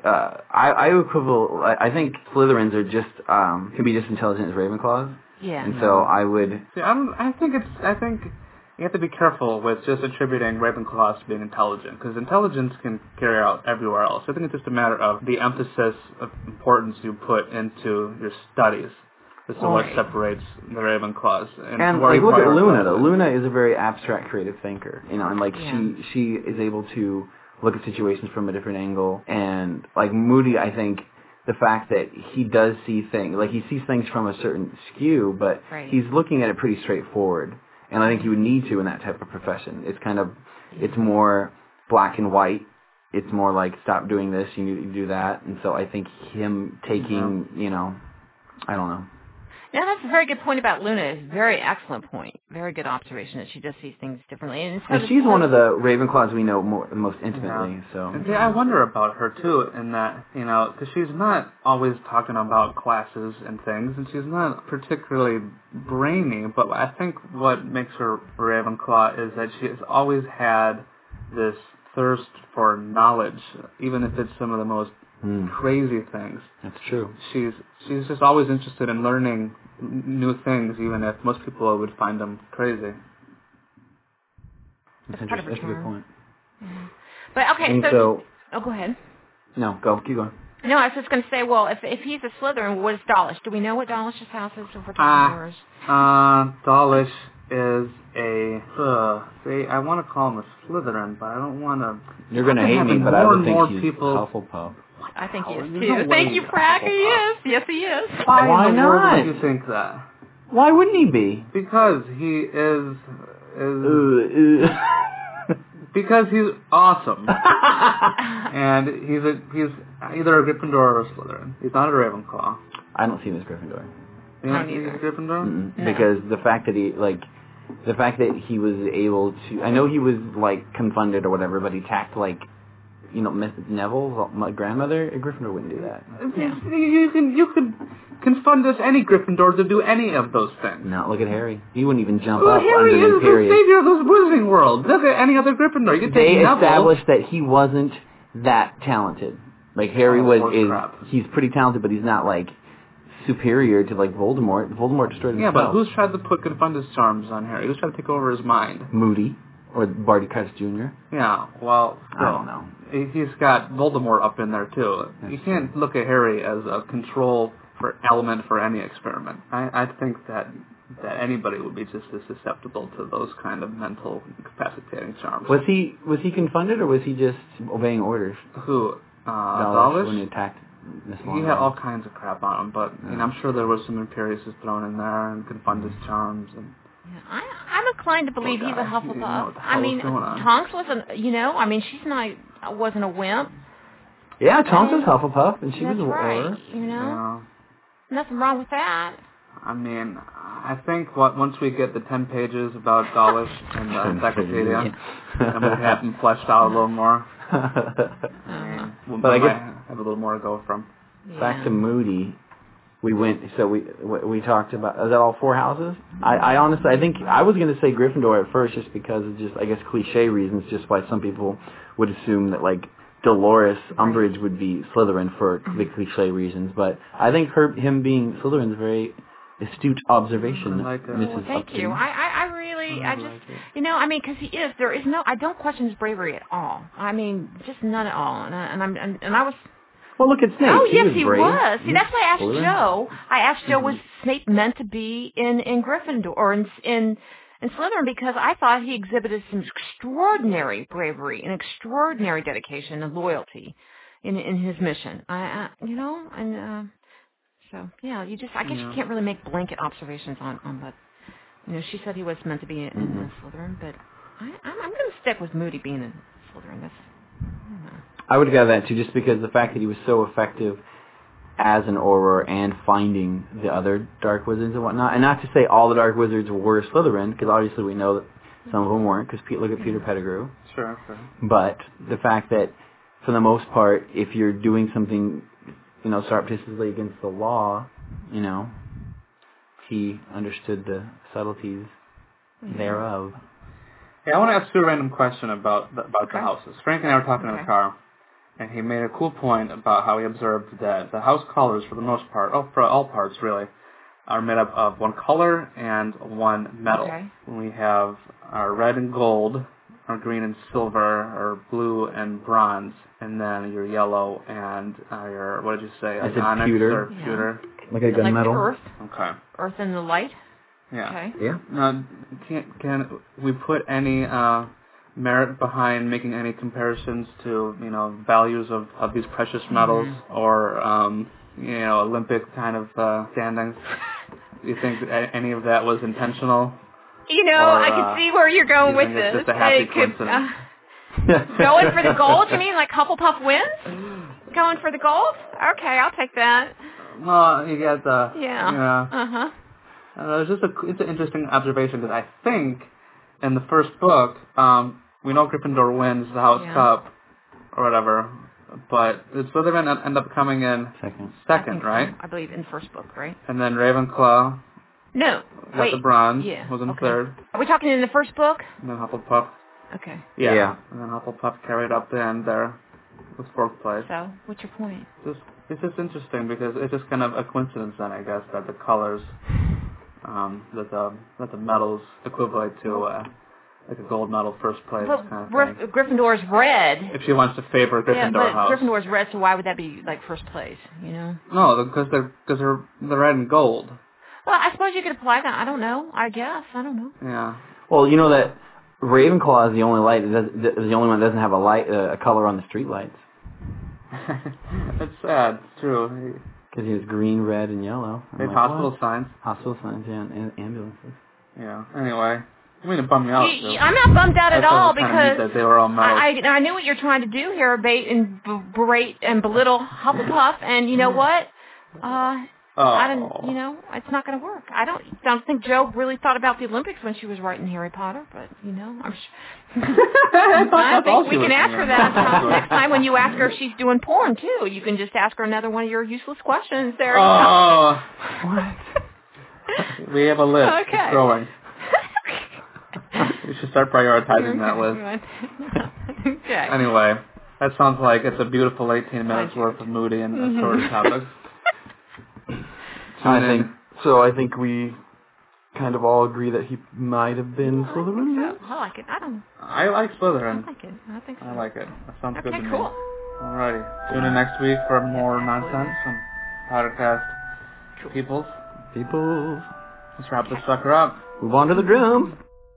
[SPEAKER 8] Slytherins are just can be just intelligent as Ravenclaws.
[SPEAKER 7] Yeah.
[SPEAKER 8] And so I would.
[SPEAKER 6] See, I think you have to be careful with just attributing Ravenclaws to being intelligent, because intelligence can carry out everywhere else. I think it's just a matter of the emphasis of importance you put into your studies. This is what separates the Ravenclaws.
[SPEAKER 8] And look at Luna, though. Luna is a very abstract, creative thinker, you know, and she is able to look at situations from a different angle. And like Moody, I think the fact that he does see things, like he sees things from a certain skew, but he's looking at it pretty straightforward. And I think you would need to in that type of profession. It's kind of, it's more black and white. It's more like, stop doing this, you need to do that. And so I think him taking, you know, I don't know.
[SPEAKER 7] Now, that's a very good point about Luna. It's a very excellent point. Very good observation that she does see things differently. And
[SPEAKER 8] she's one of the Ravenclaws we know most intimately. So
[SPEAKER 6] and I wonder about her, too, in that, you know, because she's not always talking about classes and things, and she's not particularly brainy, but I think what makes her Ravenclaw is that she has always had this thirst for knowledge, even if it's some of the most crazy things.
[SPEAKER 8] That's true.
[SPEAKER 6] She's just always interested in learning new things, even if most people would find them crazy.
[SPEAKER 8] That's a good point.
[SPEAKER 7] Yeah. But okay,
[SPEAKER 8] and so
[SPEAKER 7] go ahead.
[SPEAKER 8] No, go. Keep going.
[SPEAKER 7] No, I was just going to say, well, if he's a Slytherin, what is Dawlish? Do we know what Dawlish's house is? If we're talking yours?
[SPEAKER 6] Dawlish is see, I want to call him a Slytherin, but I don't want to...
[SPEAKER 8] You're going to hate me, but I would think he's Hufflepuff.
[SPEAKER 7] I think he is, too. Thank you, Frack. He is. Yes, he is.
[SPEAKER 8] Why not?
[SPEAKER 6] Why would you think that?
[SPEAKER 8] Why wouldn't he be?
[SPEAKER 6] Because he is because he's awesome. And he's either a Gryffindor or a Slytherin. He's not a Ravenclaw.
[SPEAKER 8] I don't see him as Gryffindor.
[SPEAKER 6] You don't think he's a Gryffindor?
[SPEAKER 8] No. Because the fact that he was able to, I know he was like confunded or whatever, but he attacked like, Mrs. Neville, my grandmother. A Gryffindor wouldn't do that.
[SPEAKER 6] Yeah. You could confund any Gryffindor to do any of those things.
[SPEAKER 8] No, look at Harry. He wouldn't even jump
[SPEAKER 6] well,
[SPEAKER 8] up
[SPEAKER 6] Harry
[SPEAKER 8] underneath
[SPEAKER 6] is the savior of this wizarding world. Look at any other Gryffindor. You
[SPEAKER 8] they established that he wasn't that talented. Like Harry he's pretty talented, but he's not like superior to like Voldemort. Voldemort destroyed himself.
[SPEAKER 6] Yeah, but who's tried to put Confundus charms on Harry? Who's tried to take over his mind?
[SPEAKER 8] Moody. Or Barty Crouch Jr.
[SPEAKER 6] Yeah, well,
[SPEAKER 8] I don't know.
[SPEAKER 6] He's got Voldemort up in there, too. You can't look at Harry as a control element for any experiment. I think that anybody would be just as susceptible to those kind of mental incapacitating charms.
[SPEAKER 8] Was he confunded, or was he just obeying orders?
[SPEAKER 6] Who?
[SPEAKER 8] Dawlish? When he attacked Miss Longbottom.
[SPEAKER 6] He had all kinds of crap on him, but I'm sure there was some Imperiuses thrown in there, and Confundus charms, and...
[SPEAKER 7] I'm inclined to believe he's a Hufflepuff. I mean, Tonks wasn't, she's wasn't a wimp.
[SPEAKER 8] Yeah, Tonks was Hufflepuff, and she was a
[SPEAKER 7] right, Nothing wrong with that.
[SPEAKER 6] I mean, I think once we get the 10 pages about Dawlish and the Encyclopedia, and we have them fleshed out a little more, I guess have a little more to go from.
[SPEAKER 8] Back to Moody. We talked about, is that all 4 houses? I honestly, I think, I was going to say Gryffindor at first just because of I guess, cliche reasons, just why some people would assume that, like, Dolores Umbridge would be Slytherin for the cliche reasons, but I think him being Slytherin is a very astute observation, Mrs.
[SPEAKER 7] Thank you. I really, because he is, I don't question his bravery at all. I mean, just none at all, and I was...
[SPEAKER 8] Well, look at Snape.
[SPEAKER 7] Oh, yes, he was. See, that's why I asked Joe. Was Snape meant to be in Gryffindor or in Slytherin? Because I thought he exhibited some extraordinary bravery and extraordinary dedication and loyalty in his mission. So yeah, I guess you can't really make blanket observations on that. She said he was meant to be in Slytherin, but I'm going to stick with Moody being in Slytherin.
[SPEAKER 8] I would go that too, just because the fact that he was so effective as an Auror and finding the other Dark Wizards and whatnot, and not to say all the Dark Wizards were Slytherin, because obviously we know that some of them weren't, because look at Peter Pettigrew.
[SPEAKER 6] Sure.
[SPEAKER 8] But the fact that, for the most part, if you're doing something, surreptitiously against the law, he understood the subtleties thereof.
[SPEAKER 6] Yeah, I want to ask you a random question about the houses. Frank and I were talking in the car, and he made a cool point about how he observed that the house colors, for the most part, for all parts really, are made up of one color and one metal. Okay. We have our red and gold, our green and silver, our blue and bronze, and then your yellow and your, what did you say?
[SPEAKER 8] I said pewter.
[SPEAKER 6] Pewter.
[SPEAKER 8] Like a gunmetal.
[SPEAKER 7] Earth.
[SPEAKER 6] Okay.
[SPEAKER 7] Earth and the light.
[SPEAKER 6] Yeah.
[SPEAKER 7] Okay.
[SPEAKER 8] Yeah.
[SPEAKER 6] Now, can we put any merit behind making any comparisons to values of these precious metals or Olympic kind of standings? Do you think that any of that was intentional?
[SPEAKER 7] I can see where you're going with this.
[SPEAKER 6] It's just a happy coincidence.
[SPEAKER 7] Going for the gold? You mean like Hufflepuff wins? Going for the gold? Okay, I'll take that.
[SPEAKER 6] Well, you get the it's an interesting observation because I think in the first book, we know Gryffindor wins the House Cup or whatever, but Slytherin end up coming in second, right?
[SPEAKER 7] I believe in the first book, right?
[SPEAKER 6] And then Ravenclaw.
[SPEAKER 7] No,
[SPEAKER 6] got the bronze. Was in third.
[SPEAKER 7] Are we talking in the first book?
[SPEAKER 6] And then Hufflepuff.
[SPEAKER 7] Okay.
[SPEAKER 6] Yeah. And then Hufflepuff carried up the end there with 4th place.
[SPEAKER 7] So, what's your point?
[SPEAKER 6] It's just interesting because it's just kind of a coincidence then, I guess, that the colors, that the metals equivalent to like a gold medal, first place
[SPEAKER 7] But
[SPEAKER 6] kind of thing.
[SPEAKER 7] Gryffindor's red.
[SPEAKER 6] If she wants to favor Gryffindor
[SPEAKER 7] but
[SPEAKER 6] house.
[SPEAKER 7] Gryffindor's red, so why would that be like first place? You know?
[SPEAKER 6] No, because they're red and gold.
[SPEAKER 7] Well, I suppose you could apply that. I don't know. I guess I don't know.
[SPEAKER 6] Yeah.
[SPEAKER 8] Well, you know that Ravenclaw is the only light. Is the only one that doesn't have a color on the street lights.
[SPEAKER 6] That's sad. It's true.
[SPEAKER 8] Because he was green, red, and yellow.
[SPEAKER 6] They have hospital signs.
[SPEAKER 8] Hospital signs, yeah, and ambulances.
[SPEAKER 6] Yeah. Anyway, I mean to bum you out.
[SPEAKER 7] I'm not bummed out at all because
[SPEAKER 6] that they were all medals.
[SPEAKER 7] I knew what you're trying to do here, bait and berate and belittle Hufflepuff, and you know what? I didn't. You know, it's not going to work. I don't think Jo really thought about the Olympics when she was writing Harry Potter, but you know, I think we can ask her that next time when you ask her if she's doing porn too. You can just ask her another one of your useless questions there.
[SPEAKER 6] Oh, what? We have a list.
[SPEAKER 7] Okay.
[SPEAKER 6] It's growing. We should start prioritizing that list.
[SPEAKER 7] Okay.
[SPEAKER 6] Anyway, that sounds like it's a beautiful 18 minutes worth of moody and assorted topics.
[SPEAKER 8] I think we kind of all agree that he might have been Slytherin.
[SPEAKER 7] I like it.
[SPEAKER 6] I like Slytherin.
[SPEAKER 7] I like it. I think so.
[SPEAKER 6] I like it. That sounds good to me.
[SPEAKER 7] Cool.
[SPEAKER 6] Alrighty. Tune in next week for more nonsense from Pottercast peoples. Let's wrap this sucker up.
[SPEAKER 8] Move on to the drums.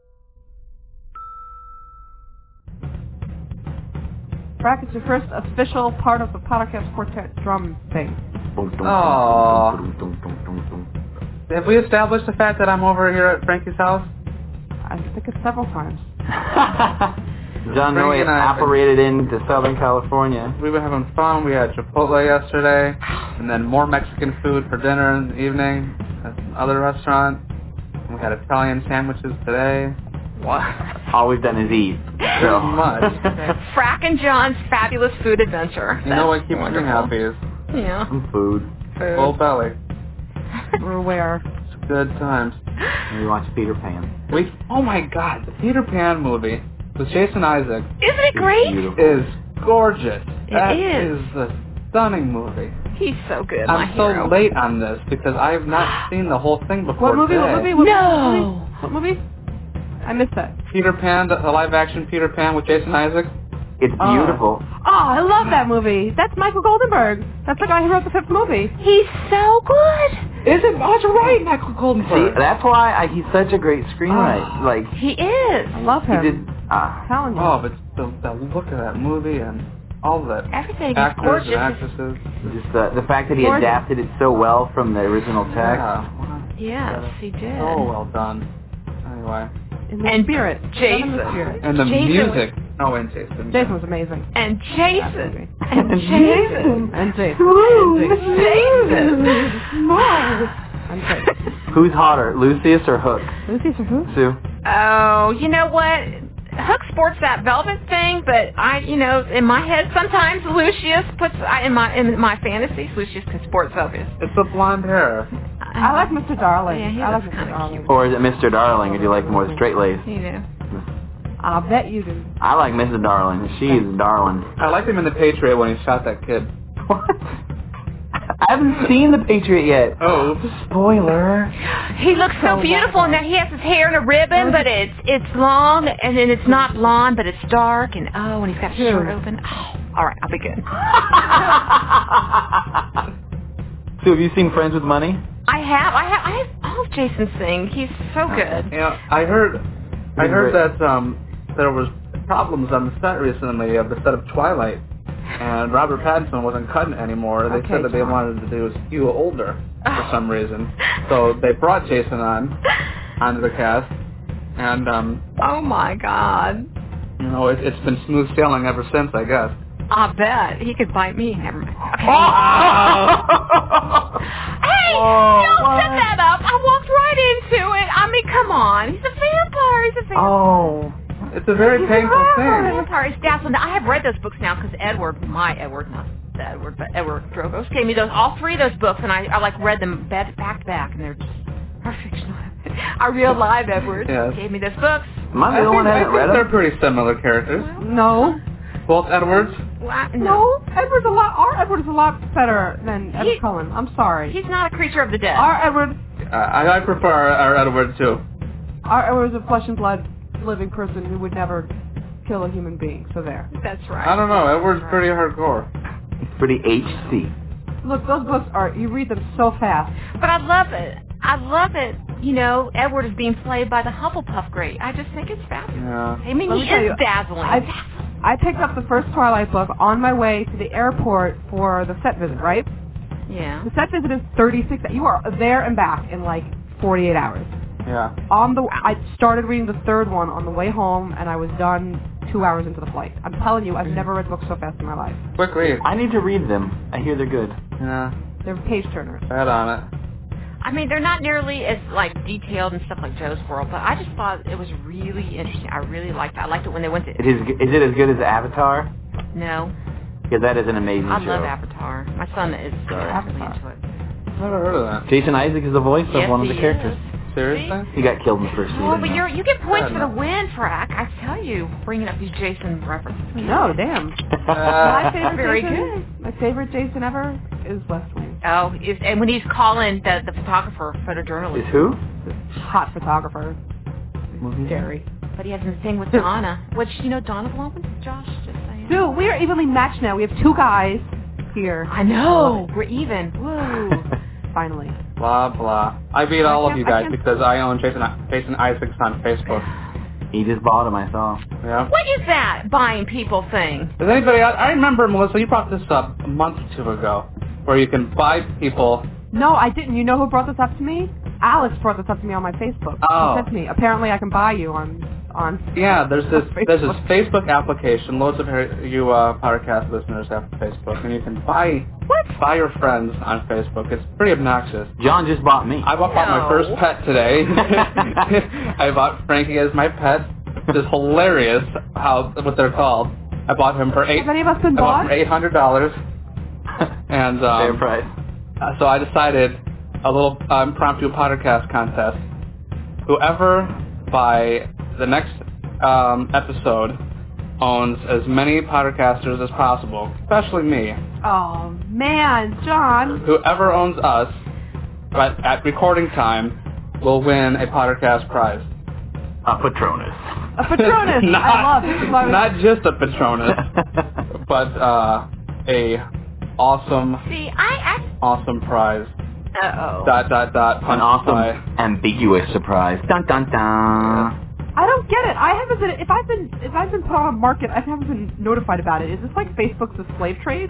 [SPEAKER 5] Brack, it's your first official part of the Pottercast Quartet drum thing.
[SPEAKER 6] Aww. Have we established the fact that I'm over here at Frankie's house?
[SPEAKER 5] I think it's several times.
[SPEAKER 8] John Noe operated into Southern California.
[SPEAKER 6] We were having fun. We had Chipotle yesterday, and then more Mexican food for dinner in the evening at another restaurant. We had Italian sandwiches today.
[SPEAKER 8] What? All we've done is eat.
[SPEAKER 6] So much.
[SPEAKER 7] Frack and John's fabulous food adventure.
[SPEAKER 6] You know what keeps me happy is
[SPEAKER 7] some
[SPEAKER 8] food.
[SPEAKER 6] Full belly.
[SPEAKER 5] We're aware.
[SPEAKER 6] It's good times.
[SPEAKER 8] And we watched Peter Pan.
[SPEAKER 6] Oh my God, the Peter Pan movie with Jason Isaac.
[SPEAKER 7] Isn't it great?
[SPEAKER 6] Is gorgeous.
[SPEAKER 7] It
[SPEAKER 6] is a stunning movie.
[SPEAKER 7] He's so good.
[SPEAKER 6] I'm so late on this because I have not seen the whole thing before.
[SPEAKER 5] What movie?
[SPEAKER 6] Today.
[SPEAKER 5] What movie? I missed that.
[SPEAKER 6] Peter Pan, the live-action Peter Pan with Jason Isaac.
[SPEAKER 8] It's beautiful.
[SPEAKER 5] Oh, I love that movie. That's Michael Goldenberg. That's the guy who wrote the fifth movie.
[SPEAKER 7] He's so good.
[SPEAKER 6] Is it? That's right, Michael Goldenberg.
[SPEAKER 8] See, that's why he's such a great screenwriter. Like
[SPEAKER 7] he is.
[SPEAKER 5] I love him.
[SPEAKER 8] He did.
[SPEAKER 5] Telling you.
[SPEAKER 6] Oh, but the look of that movie and all of that.
[SPEAKER 7] Everything
[SPEAKER 6] actors
[SPEAKER 7] is gorgeous.
[SPEAKER 6] and actresses.
[SPEAKER 8] Just the fact that he adapted it so well from the original text.
[SPEAKER 7] Yes, he did.
[SPEAKER 6] Oh, well done. Anyway.
[SPEAKER 5] And spirit.
[SPEAKER 7] Jason.
[SPEAKER 6] And the
[SPEAKER 7] Jason
[SPEAKER 6] music. And Jason.
[SPEAKER 5] Jason was amazing.
[SPEAKER 7] And Jason.
[SPEAKER 5] And Jason. And Jason. And Jason.
[SPEAKER 8] Who's hotter, Lucius or Hook?
[SPEAKER 5] Lucius or who?
[SPEAKER 8] Sue.
[SPEAKER 7] Oh, you know what? Hook sports that velvet thing, but in my head sometimes Lucius puts in my fantasies. Lucius can sport velvet.
[SPEAKER 6] It's the blonde hair.
[SPEAKER 5] I like Mr. Darling.
[SPEAKER 7] Yeah,
[SPEAKER 5] I like Mr. Darling.
[SPEAKER 8] Or is it Mr. Darling, or do you like more straight lace?
[SPEAKER 5] I'll bet you do.
[SPEAKER 8] I like Mrs. Darling. She's darling.
[SPEAKER 6] I liked him in The Patriot when he shot that kid.
[SPEAKER 8] What? I haven't seen The Patriot yet.
[SPEAKER 6] Oh.
[SPEAKER 8] Spoiler.
[SPEAKER 7] He looks so beautiful, and he has his hair in a ribbon, but it's long, and then it's not blonde, but it's dark, and and he's got his shirt open. Oh, all right, I'll be good.
[SPEAKER 8] So have you seen Friends with Money?
[SPEAKER 7] I have all of Jason's things. He's so good.
[SPEAKER 6] Yeah, I heard that there was problems on the set recently of the set of Twilight, and Robert Pattinson wasn't cutting it anymore. They said that they wanted to do Hugh older for some reason, so they brought Jason onto the cast, and
[SPEAKER 7] oh my God,
[SPEAKER 6] it's been smooth sailing ever since, I guess.
[SPEAKER 7] I bet he could bite me. Never mind. Okay. Hey, don't set that up. I walked right into it. I mean, come on. He's a vampire.
[SPEAKER 8] Oh.
[SPEAKER 6] It's a very painful thing.
[SPEAKER 7] Vampire is dazzling. I have read those books now because Edward Drogos gave me all three of those books, and I read them back to back, and they're just perfect. Our real live Edward gave me those books.
[SPEAKER 8] Am I the only one that hasn't read them?
[SPEAKER 6] They're pretty similar characters.
[SPEAKER 5] No.
[SPEAKER 6] Both Edwards?
[SPEAKER 5] No. Our Edward is a lot better than Edward Cullen. I'm sorry.
[SPEAKER 7] He's not a creature of the dead.
[SPEAKER 5] Our Edward.
[SPEAKER 6] I prefer our Edward too.
[SPEAKER 5] Our Edward is a flesh and blood living person who would never kill a human being. So there.
[SPEAKER 11] That's right.
[SPEAKER 6] I don't know. Edward's pretty hardcore.
[SPEAKER 8] It's pretty HC.
[SPEAKER 5] Look, those books you read them so fast.
[SPEAKER 7] But I love it. You know, Edward is being played by the Hufflepuff great. I just think it's fabulous.
[SPEAKER 6] Yeah.
[SPEAKER 7] I mean, he is dazzling.
[SPEAKER 5] I picked up the first Twilight book on my way to the airport for the set visit, right?
[SPEAKER 7] Yeah.
[SPEAKER 5] The set visit is 36. You are there and back in like 48 hours.
[SPEAKER 6] Yeah.
[SPEAKER 5] I started reading the third one on the way home, and I was done 2 hours into the flight. I'm telling you, I've never read books so fast in my life.
[SPEAKER 6] Quick read.
[SPEAKER 8] I need to read them. I hear they're good.
[SPEAKER 6] Yeah.
[SPEAKER 5] They're page turners.
[SPEAKER 6] Head on it.
[SPEAKER 7] I mean, they're not nearly as like detailed and stuff like Joe's World, but I just thought it was really interesting. I really liked it. I liked it when they went to.
[SPEAKER 8] Is it as good as Avatar?
[SPEAKER 7] No.
[SPEAKER 8] Because that is an amazing show.
[SPEAKER 7] I love Avatar. My son is really into it.
[SPEAKER 6] Never heard of that.
[SPEAKER 8] Jason Isaac is the voice of one of the characters.
[SPEAKER 6] Seriously?
[SPEAKER 8] He got killed in the first season.
[SPEAKER 7] Oh, but you get points for the win, Frack. I tell you, bringing up these Jason references.
[SPEAKER 5] No, damn. My favorite Jason ever is West Wing.
[SPEAKER 7] Oh, and when he's calling the photographer, photojournalist.
[SPEAKER 8] Is who?
[SPEAKER 5] Hot photographer. Scary.
[SPEAKER 7] But he has a thing with Donna. Which, you know, Donna belongs with Josh, just saying.
[SPEAKER 5] Dude, we are evenly matched now. We have 2 guys here.
[SPEAKER 7] I know. We're even. Woo.
[SPEAKER 5] Finally.
[SPEAKER 6] Blah, blah. I beat all of you guys because I own Jason Isaacs on Facebook.
[SPEAKER 8] He just bought him, I saw.
[SPEAKER 6] Yeah.
[SPEAKER 7] What is that buying people thing?
[SPEAKER 6] Does anybody else? I remember, Melissa, you brought this up a month or 2 ago, where you can buy people.
[SPEAKER 5] No, I didn't. You know who brought this up to me? Alex brought this up to me on my Facebook.
[SPEAKER 6] Oh.
[SPEAKER 5] He said to me, apparently I can buy you on
[SPEAKER 6] Yeah, there's this Facebook application. Loads of you podcast listeners have Facebook, and you can buy your friends on Facebook. It's pretty obnoxious.
[SPEAKER 8] John just bought me.
[SPEAKER 6] I bought my first pet today. I bought Frankie as my pet. It's hilarious what they're called. I bought him for
[SPEAKER 5] Have any of us been bought?
[SPEAKER 6] $800, and
[SPEAKER 8] fair price.
[SPEAKER 6] So I decided a little impromptu podcast contest. Whoever by the next episode owns as many podcasters as possible, especially me.
[SPEAKER 5] Oh, man, John.
[SPEAKER 6] Whoever owns us at recording time will win a podcast prize.
[SPEAKER 8] A Patronus.
[SPEAKER 5] A Patronus. I love it.
[SPEAKER 6] Not just a Patronus, but a awesome prize.
[SPEAKER 7] Uh-oh. ...
[SPEAKER 8] An awesome ambiguous surprise. Dun dun dun.
[SPEAKER 5] I don't get it. I haven't been. If I've been put on a market, I haven't been notified about it. Is this like Facebook's a slave trade?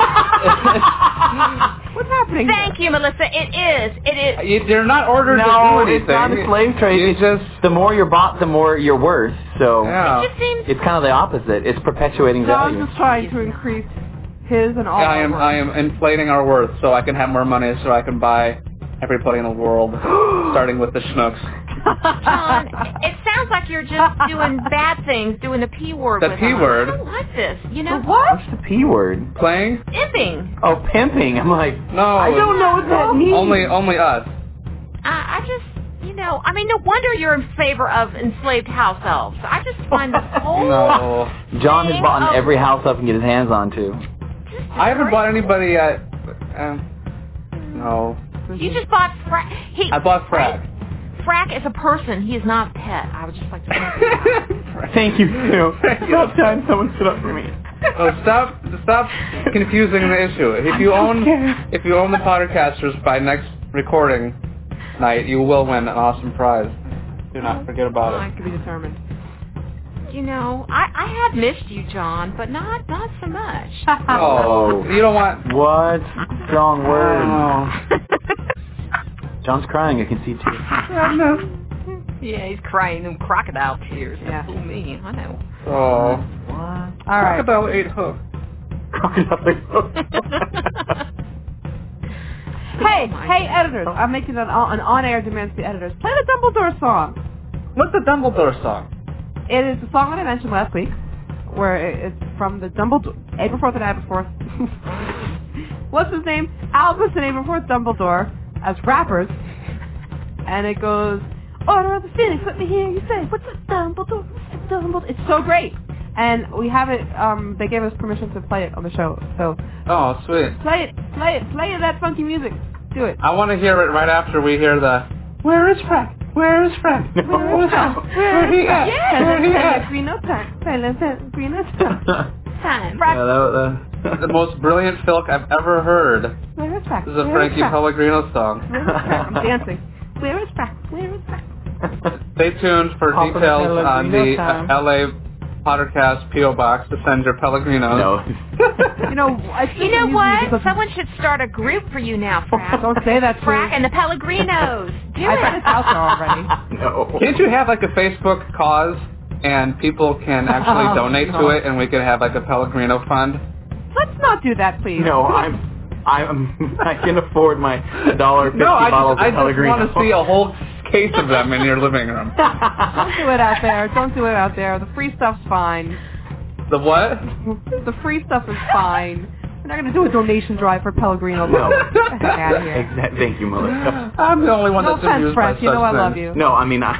[SPEAKER 5] What's happening?
[SPEAKER 7] Thank you, Melissa. It is.
[SPEAKER 6] You're not ordered to do anything.
[SPEAKER 8] It's not a slave trade. The more you're bought, the more you're worth. So
[SPEAKER 6] yeah.
[SPEAKER 7] It just seems.
[SPEAKER 8] It's kind of the opposite. It's perpetuating value.
[SPEAKER 5] John's just trying to increase his and all.
[SPEAKER 6] I am inflating our worth so I can have more money so I can buy everybody in the world, starting with the Schnooks.
[SPEAKER 7] John, it sounds like you're just doing bad things, doing the P word.
[SPEAKER 6] The P word?
[SPEAKER 7] I don't like this. You know
[SPEAKER 5] what?
[SPEAKER 8] What's the P word?
[SPEAKER 6] Playing?
[SPEAKER 7] Pimping.
[SPEAKER 8] Oh, pimping. I'm like,
[SPEAKER 6] no.
[SPEAKER 5] I don't know what that means.
[SPEAKER 6] Only us.
[SPEAKER 7] I just, no wonder you're in favor of enslaved house elves. I just find this whole
[SPEAKER 6] No.
[SPEAKER 8] John has bought every house up and get his hands on to.
[SPEAKER 6] I haven't bought anybody yet. No.
[SPEAKER 7] You just bought Frack.
[SPEAKER 6] I bought Frack.
[SPEAKER 7] Frack is a person. He is not a pet. I would just like to say
[SPEAKER 8] Thank you, Sue. About time someone stood up for me.
[SPEAKER 6] Oh, stop confusing the issue. If you own the podcasters by next recording night, you will win an awesome prize. Do not forget about
[SPEAKER 5] I can be determined.
[SPEAKER 7] I had missed you, John, but not so much.
[SPEAKER 6] Oh, you don't want...
[SPEAKER 8] What? Strong words.
[SPEAKER 6] Oh.
[SPEAKER 8] John's crying, I can see tears.
[SPEAKER 7] Yeah, he's crying them crocodile tears.
[SPEAKER 5] Yeah.
[SPEAKER 7] Fool me, I know.
[SPEAKER 6] Oh.
[SPEAKER 8] What?
[SPEAKER 5] All right.
[SPEAKER 6] Crocodile ate hook.
[SPEAKER 8] Crocodile ate hook.
[SPEAKER 5] Hey, editors. I'm making an on-air demand to the editors. Play the Dumbledore song.
[SPEAKER 6] What's the Dumbledore song?
[SPEAKER 5] It is the song that I mentioned last week, where it's from the Dumbledore... April 4th and April 4th. What's his name? Albus and April 4th Dumbledore as rappers. And it goes, Order of the Phoenix, let me hear you say, what's up, Dumbledore? What's up, Dumbledore? It's so great. And we have it, they gave us permission to play it on the show. So,
[SPEAKER 6] oh, sweet.
[SPEAKER 5] Play that funky music. Do it.
[SPEAKER 6] I want to hear it right after we hear the, where is Frack? Where is Frank? Where is Frank? Where he at? Where he at?
[SPEAKER 5] Pellegrino time. Pellegrino time.
[SPEAKER 6] Yeah, the most brilliant filk I've ever heard.
[SPEAKER 5] Where is Frank?
[SPEAKER 6] This is a Frankie Pellegrino song.
[SPEAKER 5] I'm dancing. Where is Frank? Where is Frank?
[SPEAKER 6] Stay tuned for details on the LA Pottercast P.O. Box to send your Pellegrino.
[SPEAKER 8] No.
[SPEAKER 5] You know
[SPEAKER 7] what? Someone should start a group for you now, Frack.
[SPEAKER 5] Don't say that,
[SPEAKER 7] Frack and the Pellegrinos. Do
[SPEAKER 5] I bet it's out there already.
[SPEAKER 8] No.
[SPEAKER 6] Can't you have like a Facebook cause and people can actually donate to it and we can have like a Pellegrino fund?
[SPEAKER 5] Let's not do that, please.
[SPEAKER 8] No, I can afford my $1.50 bottles of Pellegrino.
[SPEAKER 6] I just want to see a whole case of them in your living room.
[SPEAKER 5] Don't do it out there. Don't do it out there. The free stuff's fine.
[SPEAKER 6] The what?
[SPEAKER 5] The free stuff is fine. We're not going to do a donation drive for Pellegrino.
[SPEAKER 8] No.
[SPEAKER 5] Get the heck out of here.
[SPEAKER 8] Thank you, Melissa.
[SPEAKER 6] I'm the only one
[SPEAKER 5] no
[SPEAKER 6] that's
[SPEAKER 5] offense,
[SPEAKER 6] amused
[SPEAKER 5] Frank.
[SPEAKER 6] by
[SPEAKER 5] You know
[SPEAKER 6] such
[SPEAKER 5] I love
[SPEAKER 6] things.
[SPEAKER 5] you.
[SPEAKER 8] No, I mean,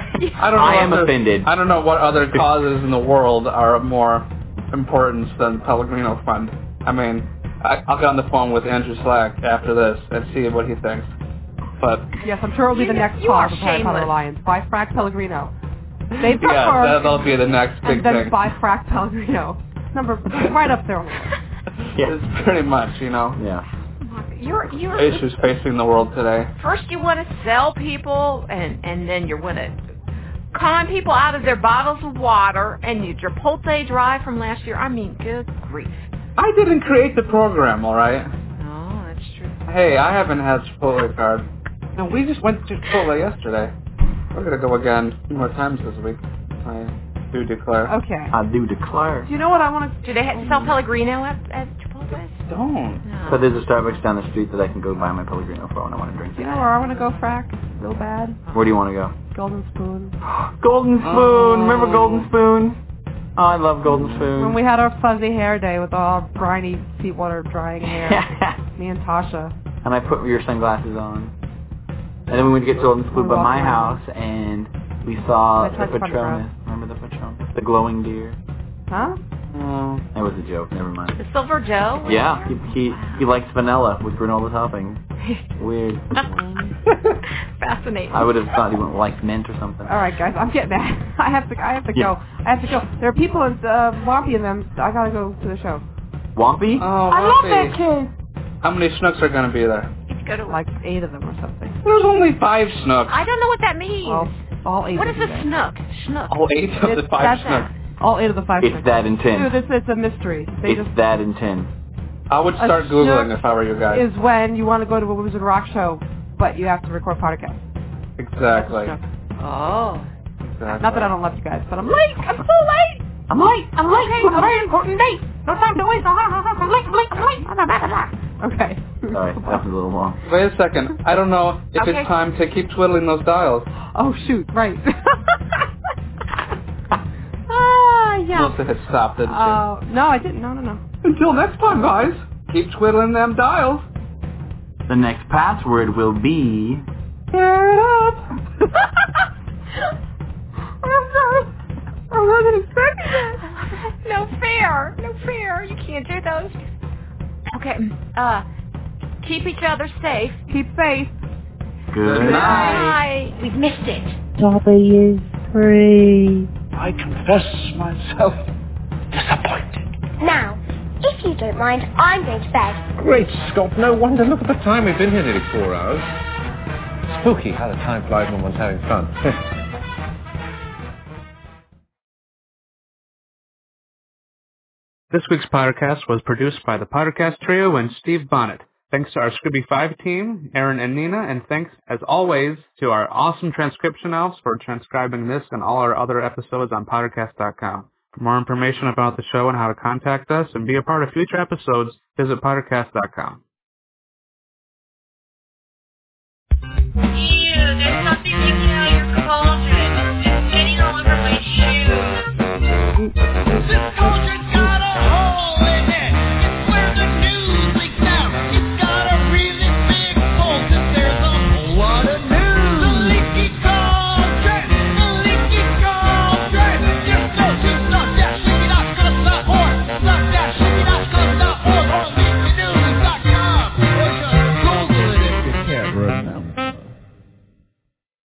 [SPEAKER 8] I am offended.
[SPEAKER 6] I don't know what other causes in the world are of more importance than the Pellegrino Fund. I mean, I'll get on the phone with Andrew Slack after this and see what he thinks. But
[SPEAKER 5] yes, I'm sure it'll be the next cause of Harry Potter Alliance. Buy Frank Pellegrino. Save for
[SPEAKER 6] that'll be the next big
[SPEAKER 5] and then
[SPEAKER 6] thing.
[SPEAKER 5] buy Frank Pellegrino. Number right up there.
[SPEAKER 6] It's pretty much, you know.
[SPEAKER 8] Yeah.
[SPEAKER 7] You're
[SPEAKER 6] issues facing the world today.
[SPEAKER 7] First you want to sell people, and then you want to con people out of their bottles of water, and your Chipotle drive from last year. I mean, good grief.
[SPEAKER 6] I didn't create the program, all right?
[SPEAKER 7] Oh, that's true.
[SPEAKER 6] Hey, I haven't had Chipotle card. No, we just went to Chipotle yesterday. We're going to go again 2 more times this week. I do declare.
[SPEAKER 5] Okay.
[SPEAKER 8] I do declare.
[SPEAKER 5] Do you know what I want to...
[SPEAKER 7] Do they sell Pellegrino at Chipotle?
[SPEAKER 6] Don't.
[SPEAKER 7] No.
[SPEAKER 8] So there's a Starbucks down the street that I can go buy my Pellegrino for when I want to drink.
[SPEAKER 5] Do you know where I want to go, Frack? Real bad.
[SPEAKER 8] Where do you want to go?
[SPEAKER 5] Golden Spoon.
[SPEAKER 8] Golden Spoon! Remember Golden Spoon? Oh, I love Golden Spoon.
[SPEAKER 5] When we had our fuzzy hair day with all briny seat water drying hair. Me and Tasha.
[SPEAKER 8] And I put your sunglasses on. And then we went to get Golden Spoon by my house, and we saw the Patronus. Remember the Patronus? The glowing deer.
[SPEAKER 5] Huh?
[SPEAKER 8] Oh, that was a joke. Never mind.
[SPEAKER 7] The Silver Joe?
[SPEAKER 8] Yeah, he likes vanilla with granola topping. Weird.
[SPEAKER 7] Fascinating.
[SPEAKER 8] I would have thought he would like mint or something.
[SPEAKER 5] All right, guys, I'm getting mad. I have to go. I have to go. There are people in Wampy and them. I gotta go to the show.
[SPEAKER 8] Wampy?
[SPEAKER 6] Oh,
[SPEAKER 5] I love that kid.
[SPEAKER 6] How many Snooks are going to be there?
[SPEAKER 7] Go to
[SPEAKER 5] like 8 of them or something.
[SPEAKER 6] There's only 5 Snooks.
[SPEAKER 7] I don't know what that means.
[SPEAKER 5] All 8.
[SPEAKER 7] What is a Snook? Snook.
[SPEAKER 6] All 8 of the 5 Snooks.
[SPEAKER 5] All 8 of the 5
[SPEAKER 8] It's
[SPEAKER 5] Snooks.
[SPEAKER 8] that in 10.
[SPEAKER 5] Dude, it's a mystery.
[SPEAKER 8] It's that in 10.
[SPEAKER 6] I would start Googling if I were you guys.
[SPEAKER 5] Is when you want to go to a Wizard Rock show, but you have to record podcast.
[SPEAKER 6] Exactly.
[SPEAKER 7] Oh.
[SPEAKER 6] Exactly.
[SPEAKER 5] Not that I don't love you guys, but I'm late. I'm so late. I'm late. Okay. It's a very important date. No time to waste. I'm late. Okay.
[SPEAKER 8] Sorry, that was a little long.
[SPEAKER 6] Wait a second. I don't know if it's time to keep twiddling those dials.
[SPEAKER 5] Oh, shoot. Right. Yeah.
[SPEAKER 6] Melissa had stopped, didn't she?
[SPEAKER 5] No, I didn't. No.
[SPEAKER 6] Until next time, guys. Keep twiddling them dials.
[SPEAKER 8] The next password will be...
[SPEAKER 5] Tear it up. I'm sorry. I wasn't expecting that.
[SPEAKER 7] No fair. You can't do those. Okay. Keep each other safe.
[SPEAKER 5] Keep safe.
[SPEAKER 8] Good
[SPEAKER 7] night. We've missed it.
[SPEAKER 5] W3.
[SPEAKER 14] I confess myself disappointed.
[SPEAKER 15] Now, if you don't mind, I'm going to bed.
[SPEAKER 14] Great Scott, no wonder. Look at the time. We've been here nearly 4 hours. Spooky how the time flies when one's having fun.
[SPEAKER 6] This week's podcast was produced by the Pottercast Trio and Steve Bonnet. Thanks to our Scooby 5 team, Aaron and Nina, and thanks, as always, to our awesome transcription elves for transcribing this and all our other episodes on Pottercast.com. For more information about the show and how to contact us and be a part of future episodes, visit Pottercast.com.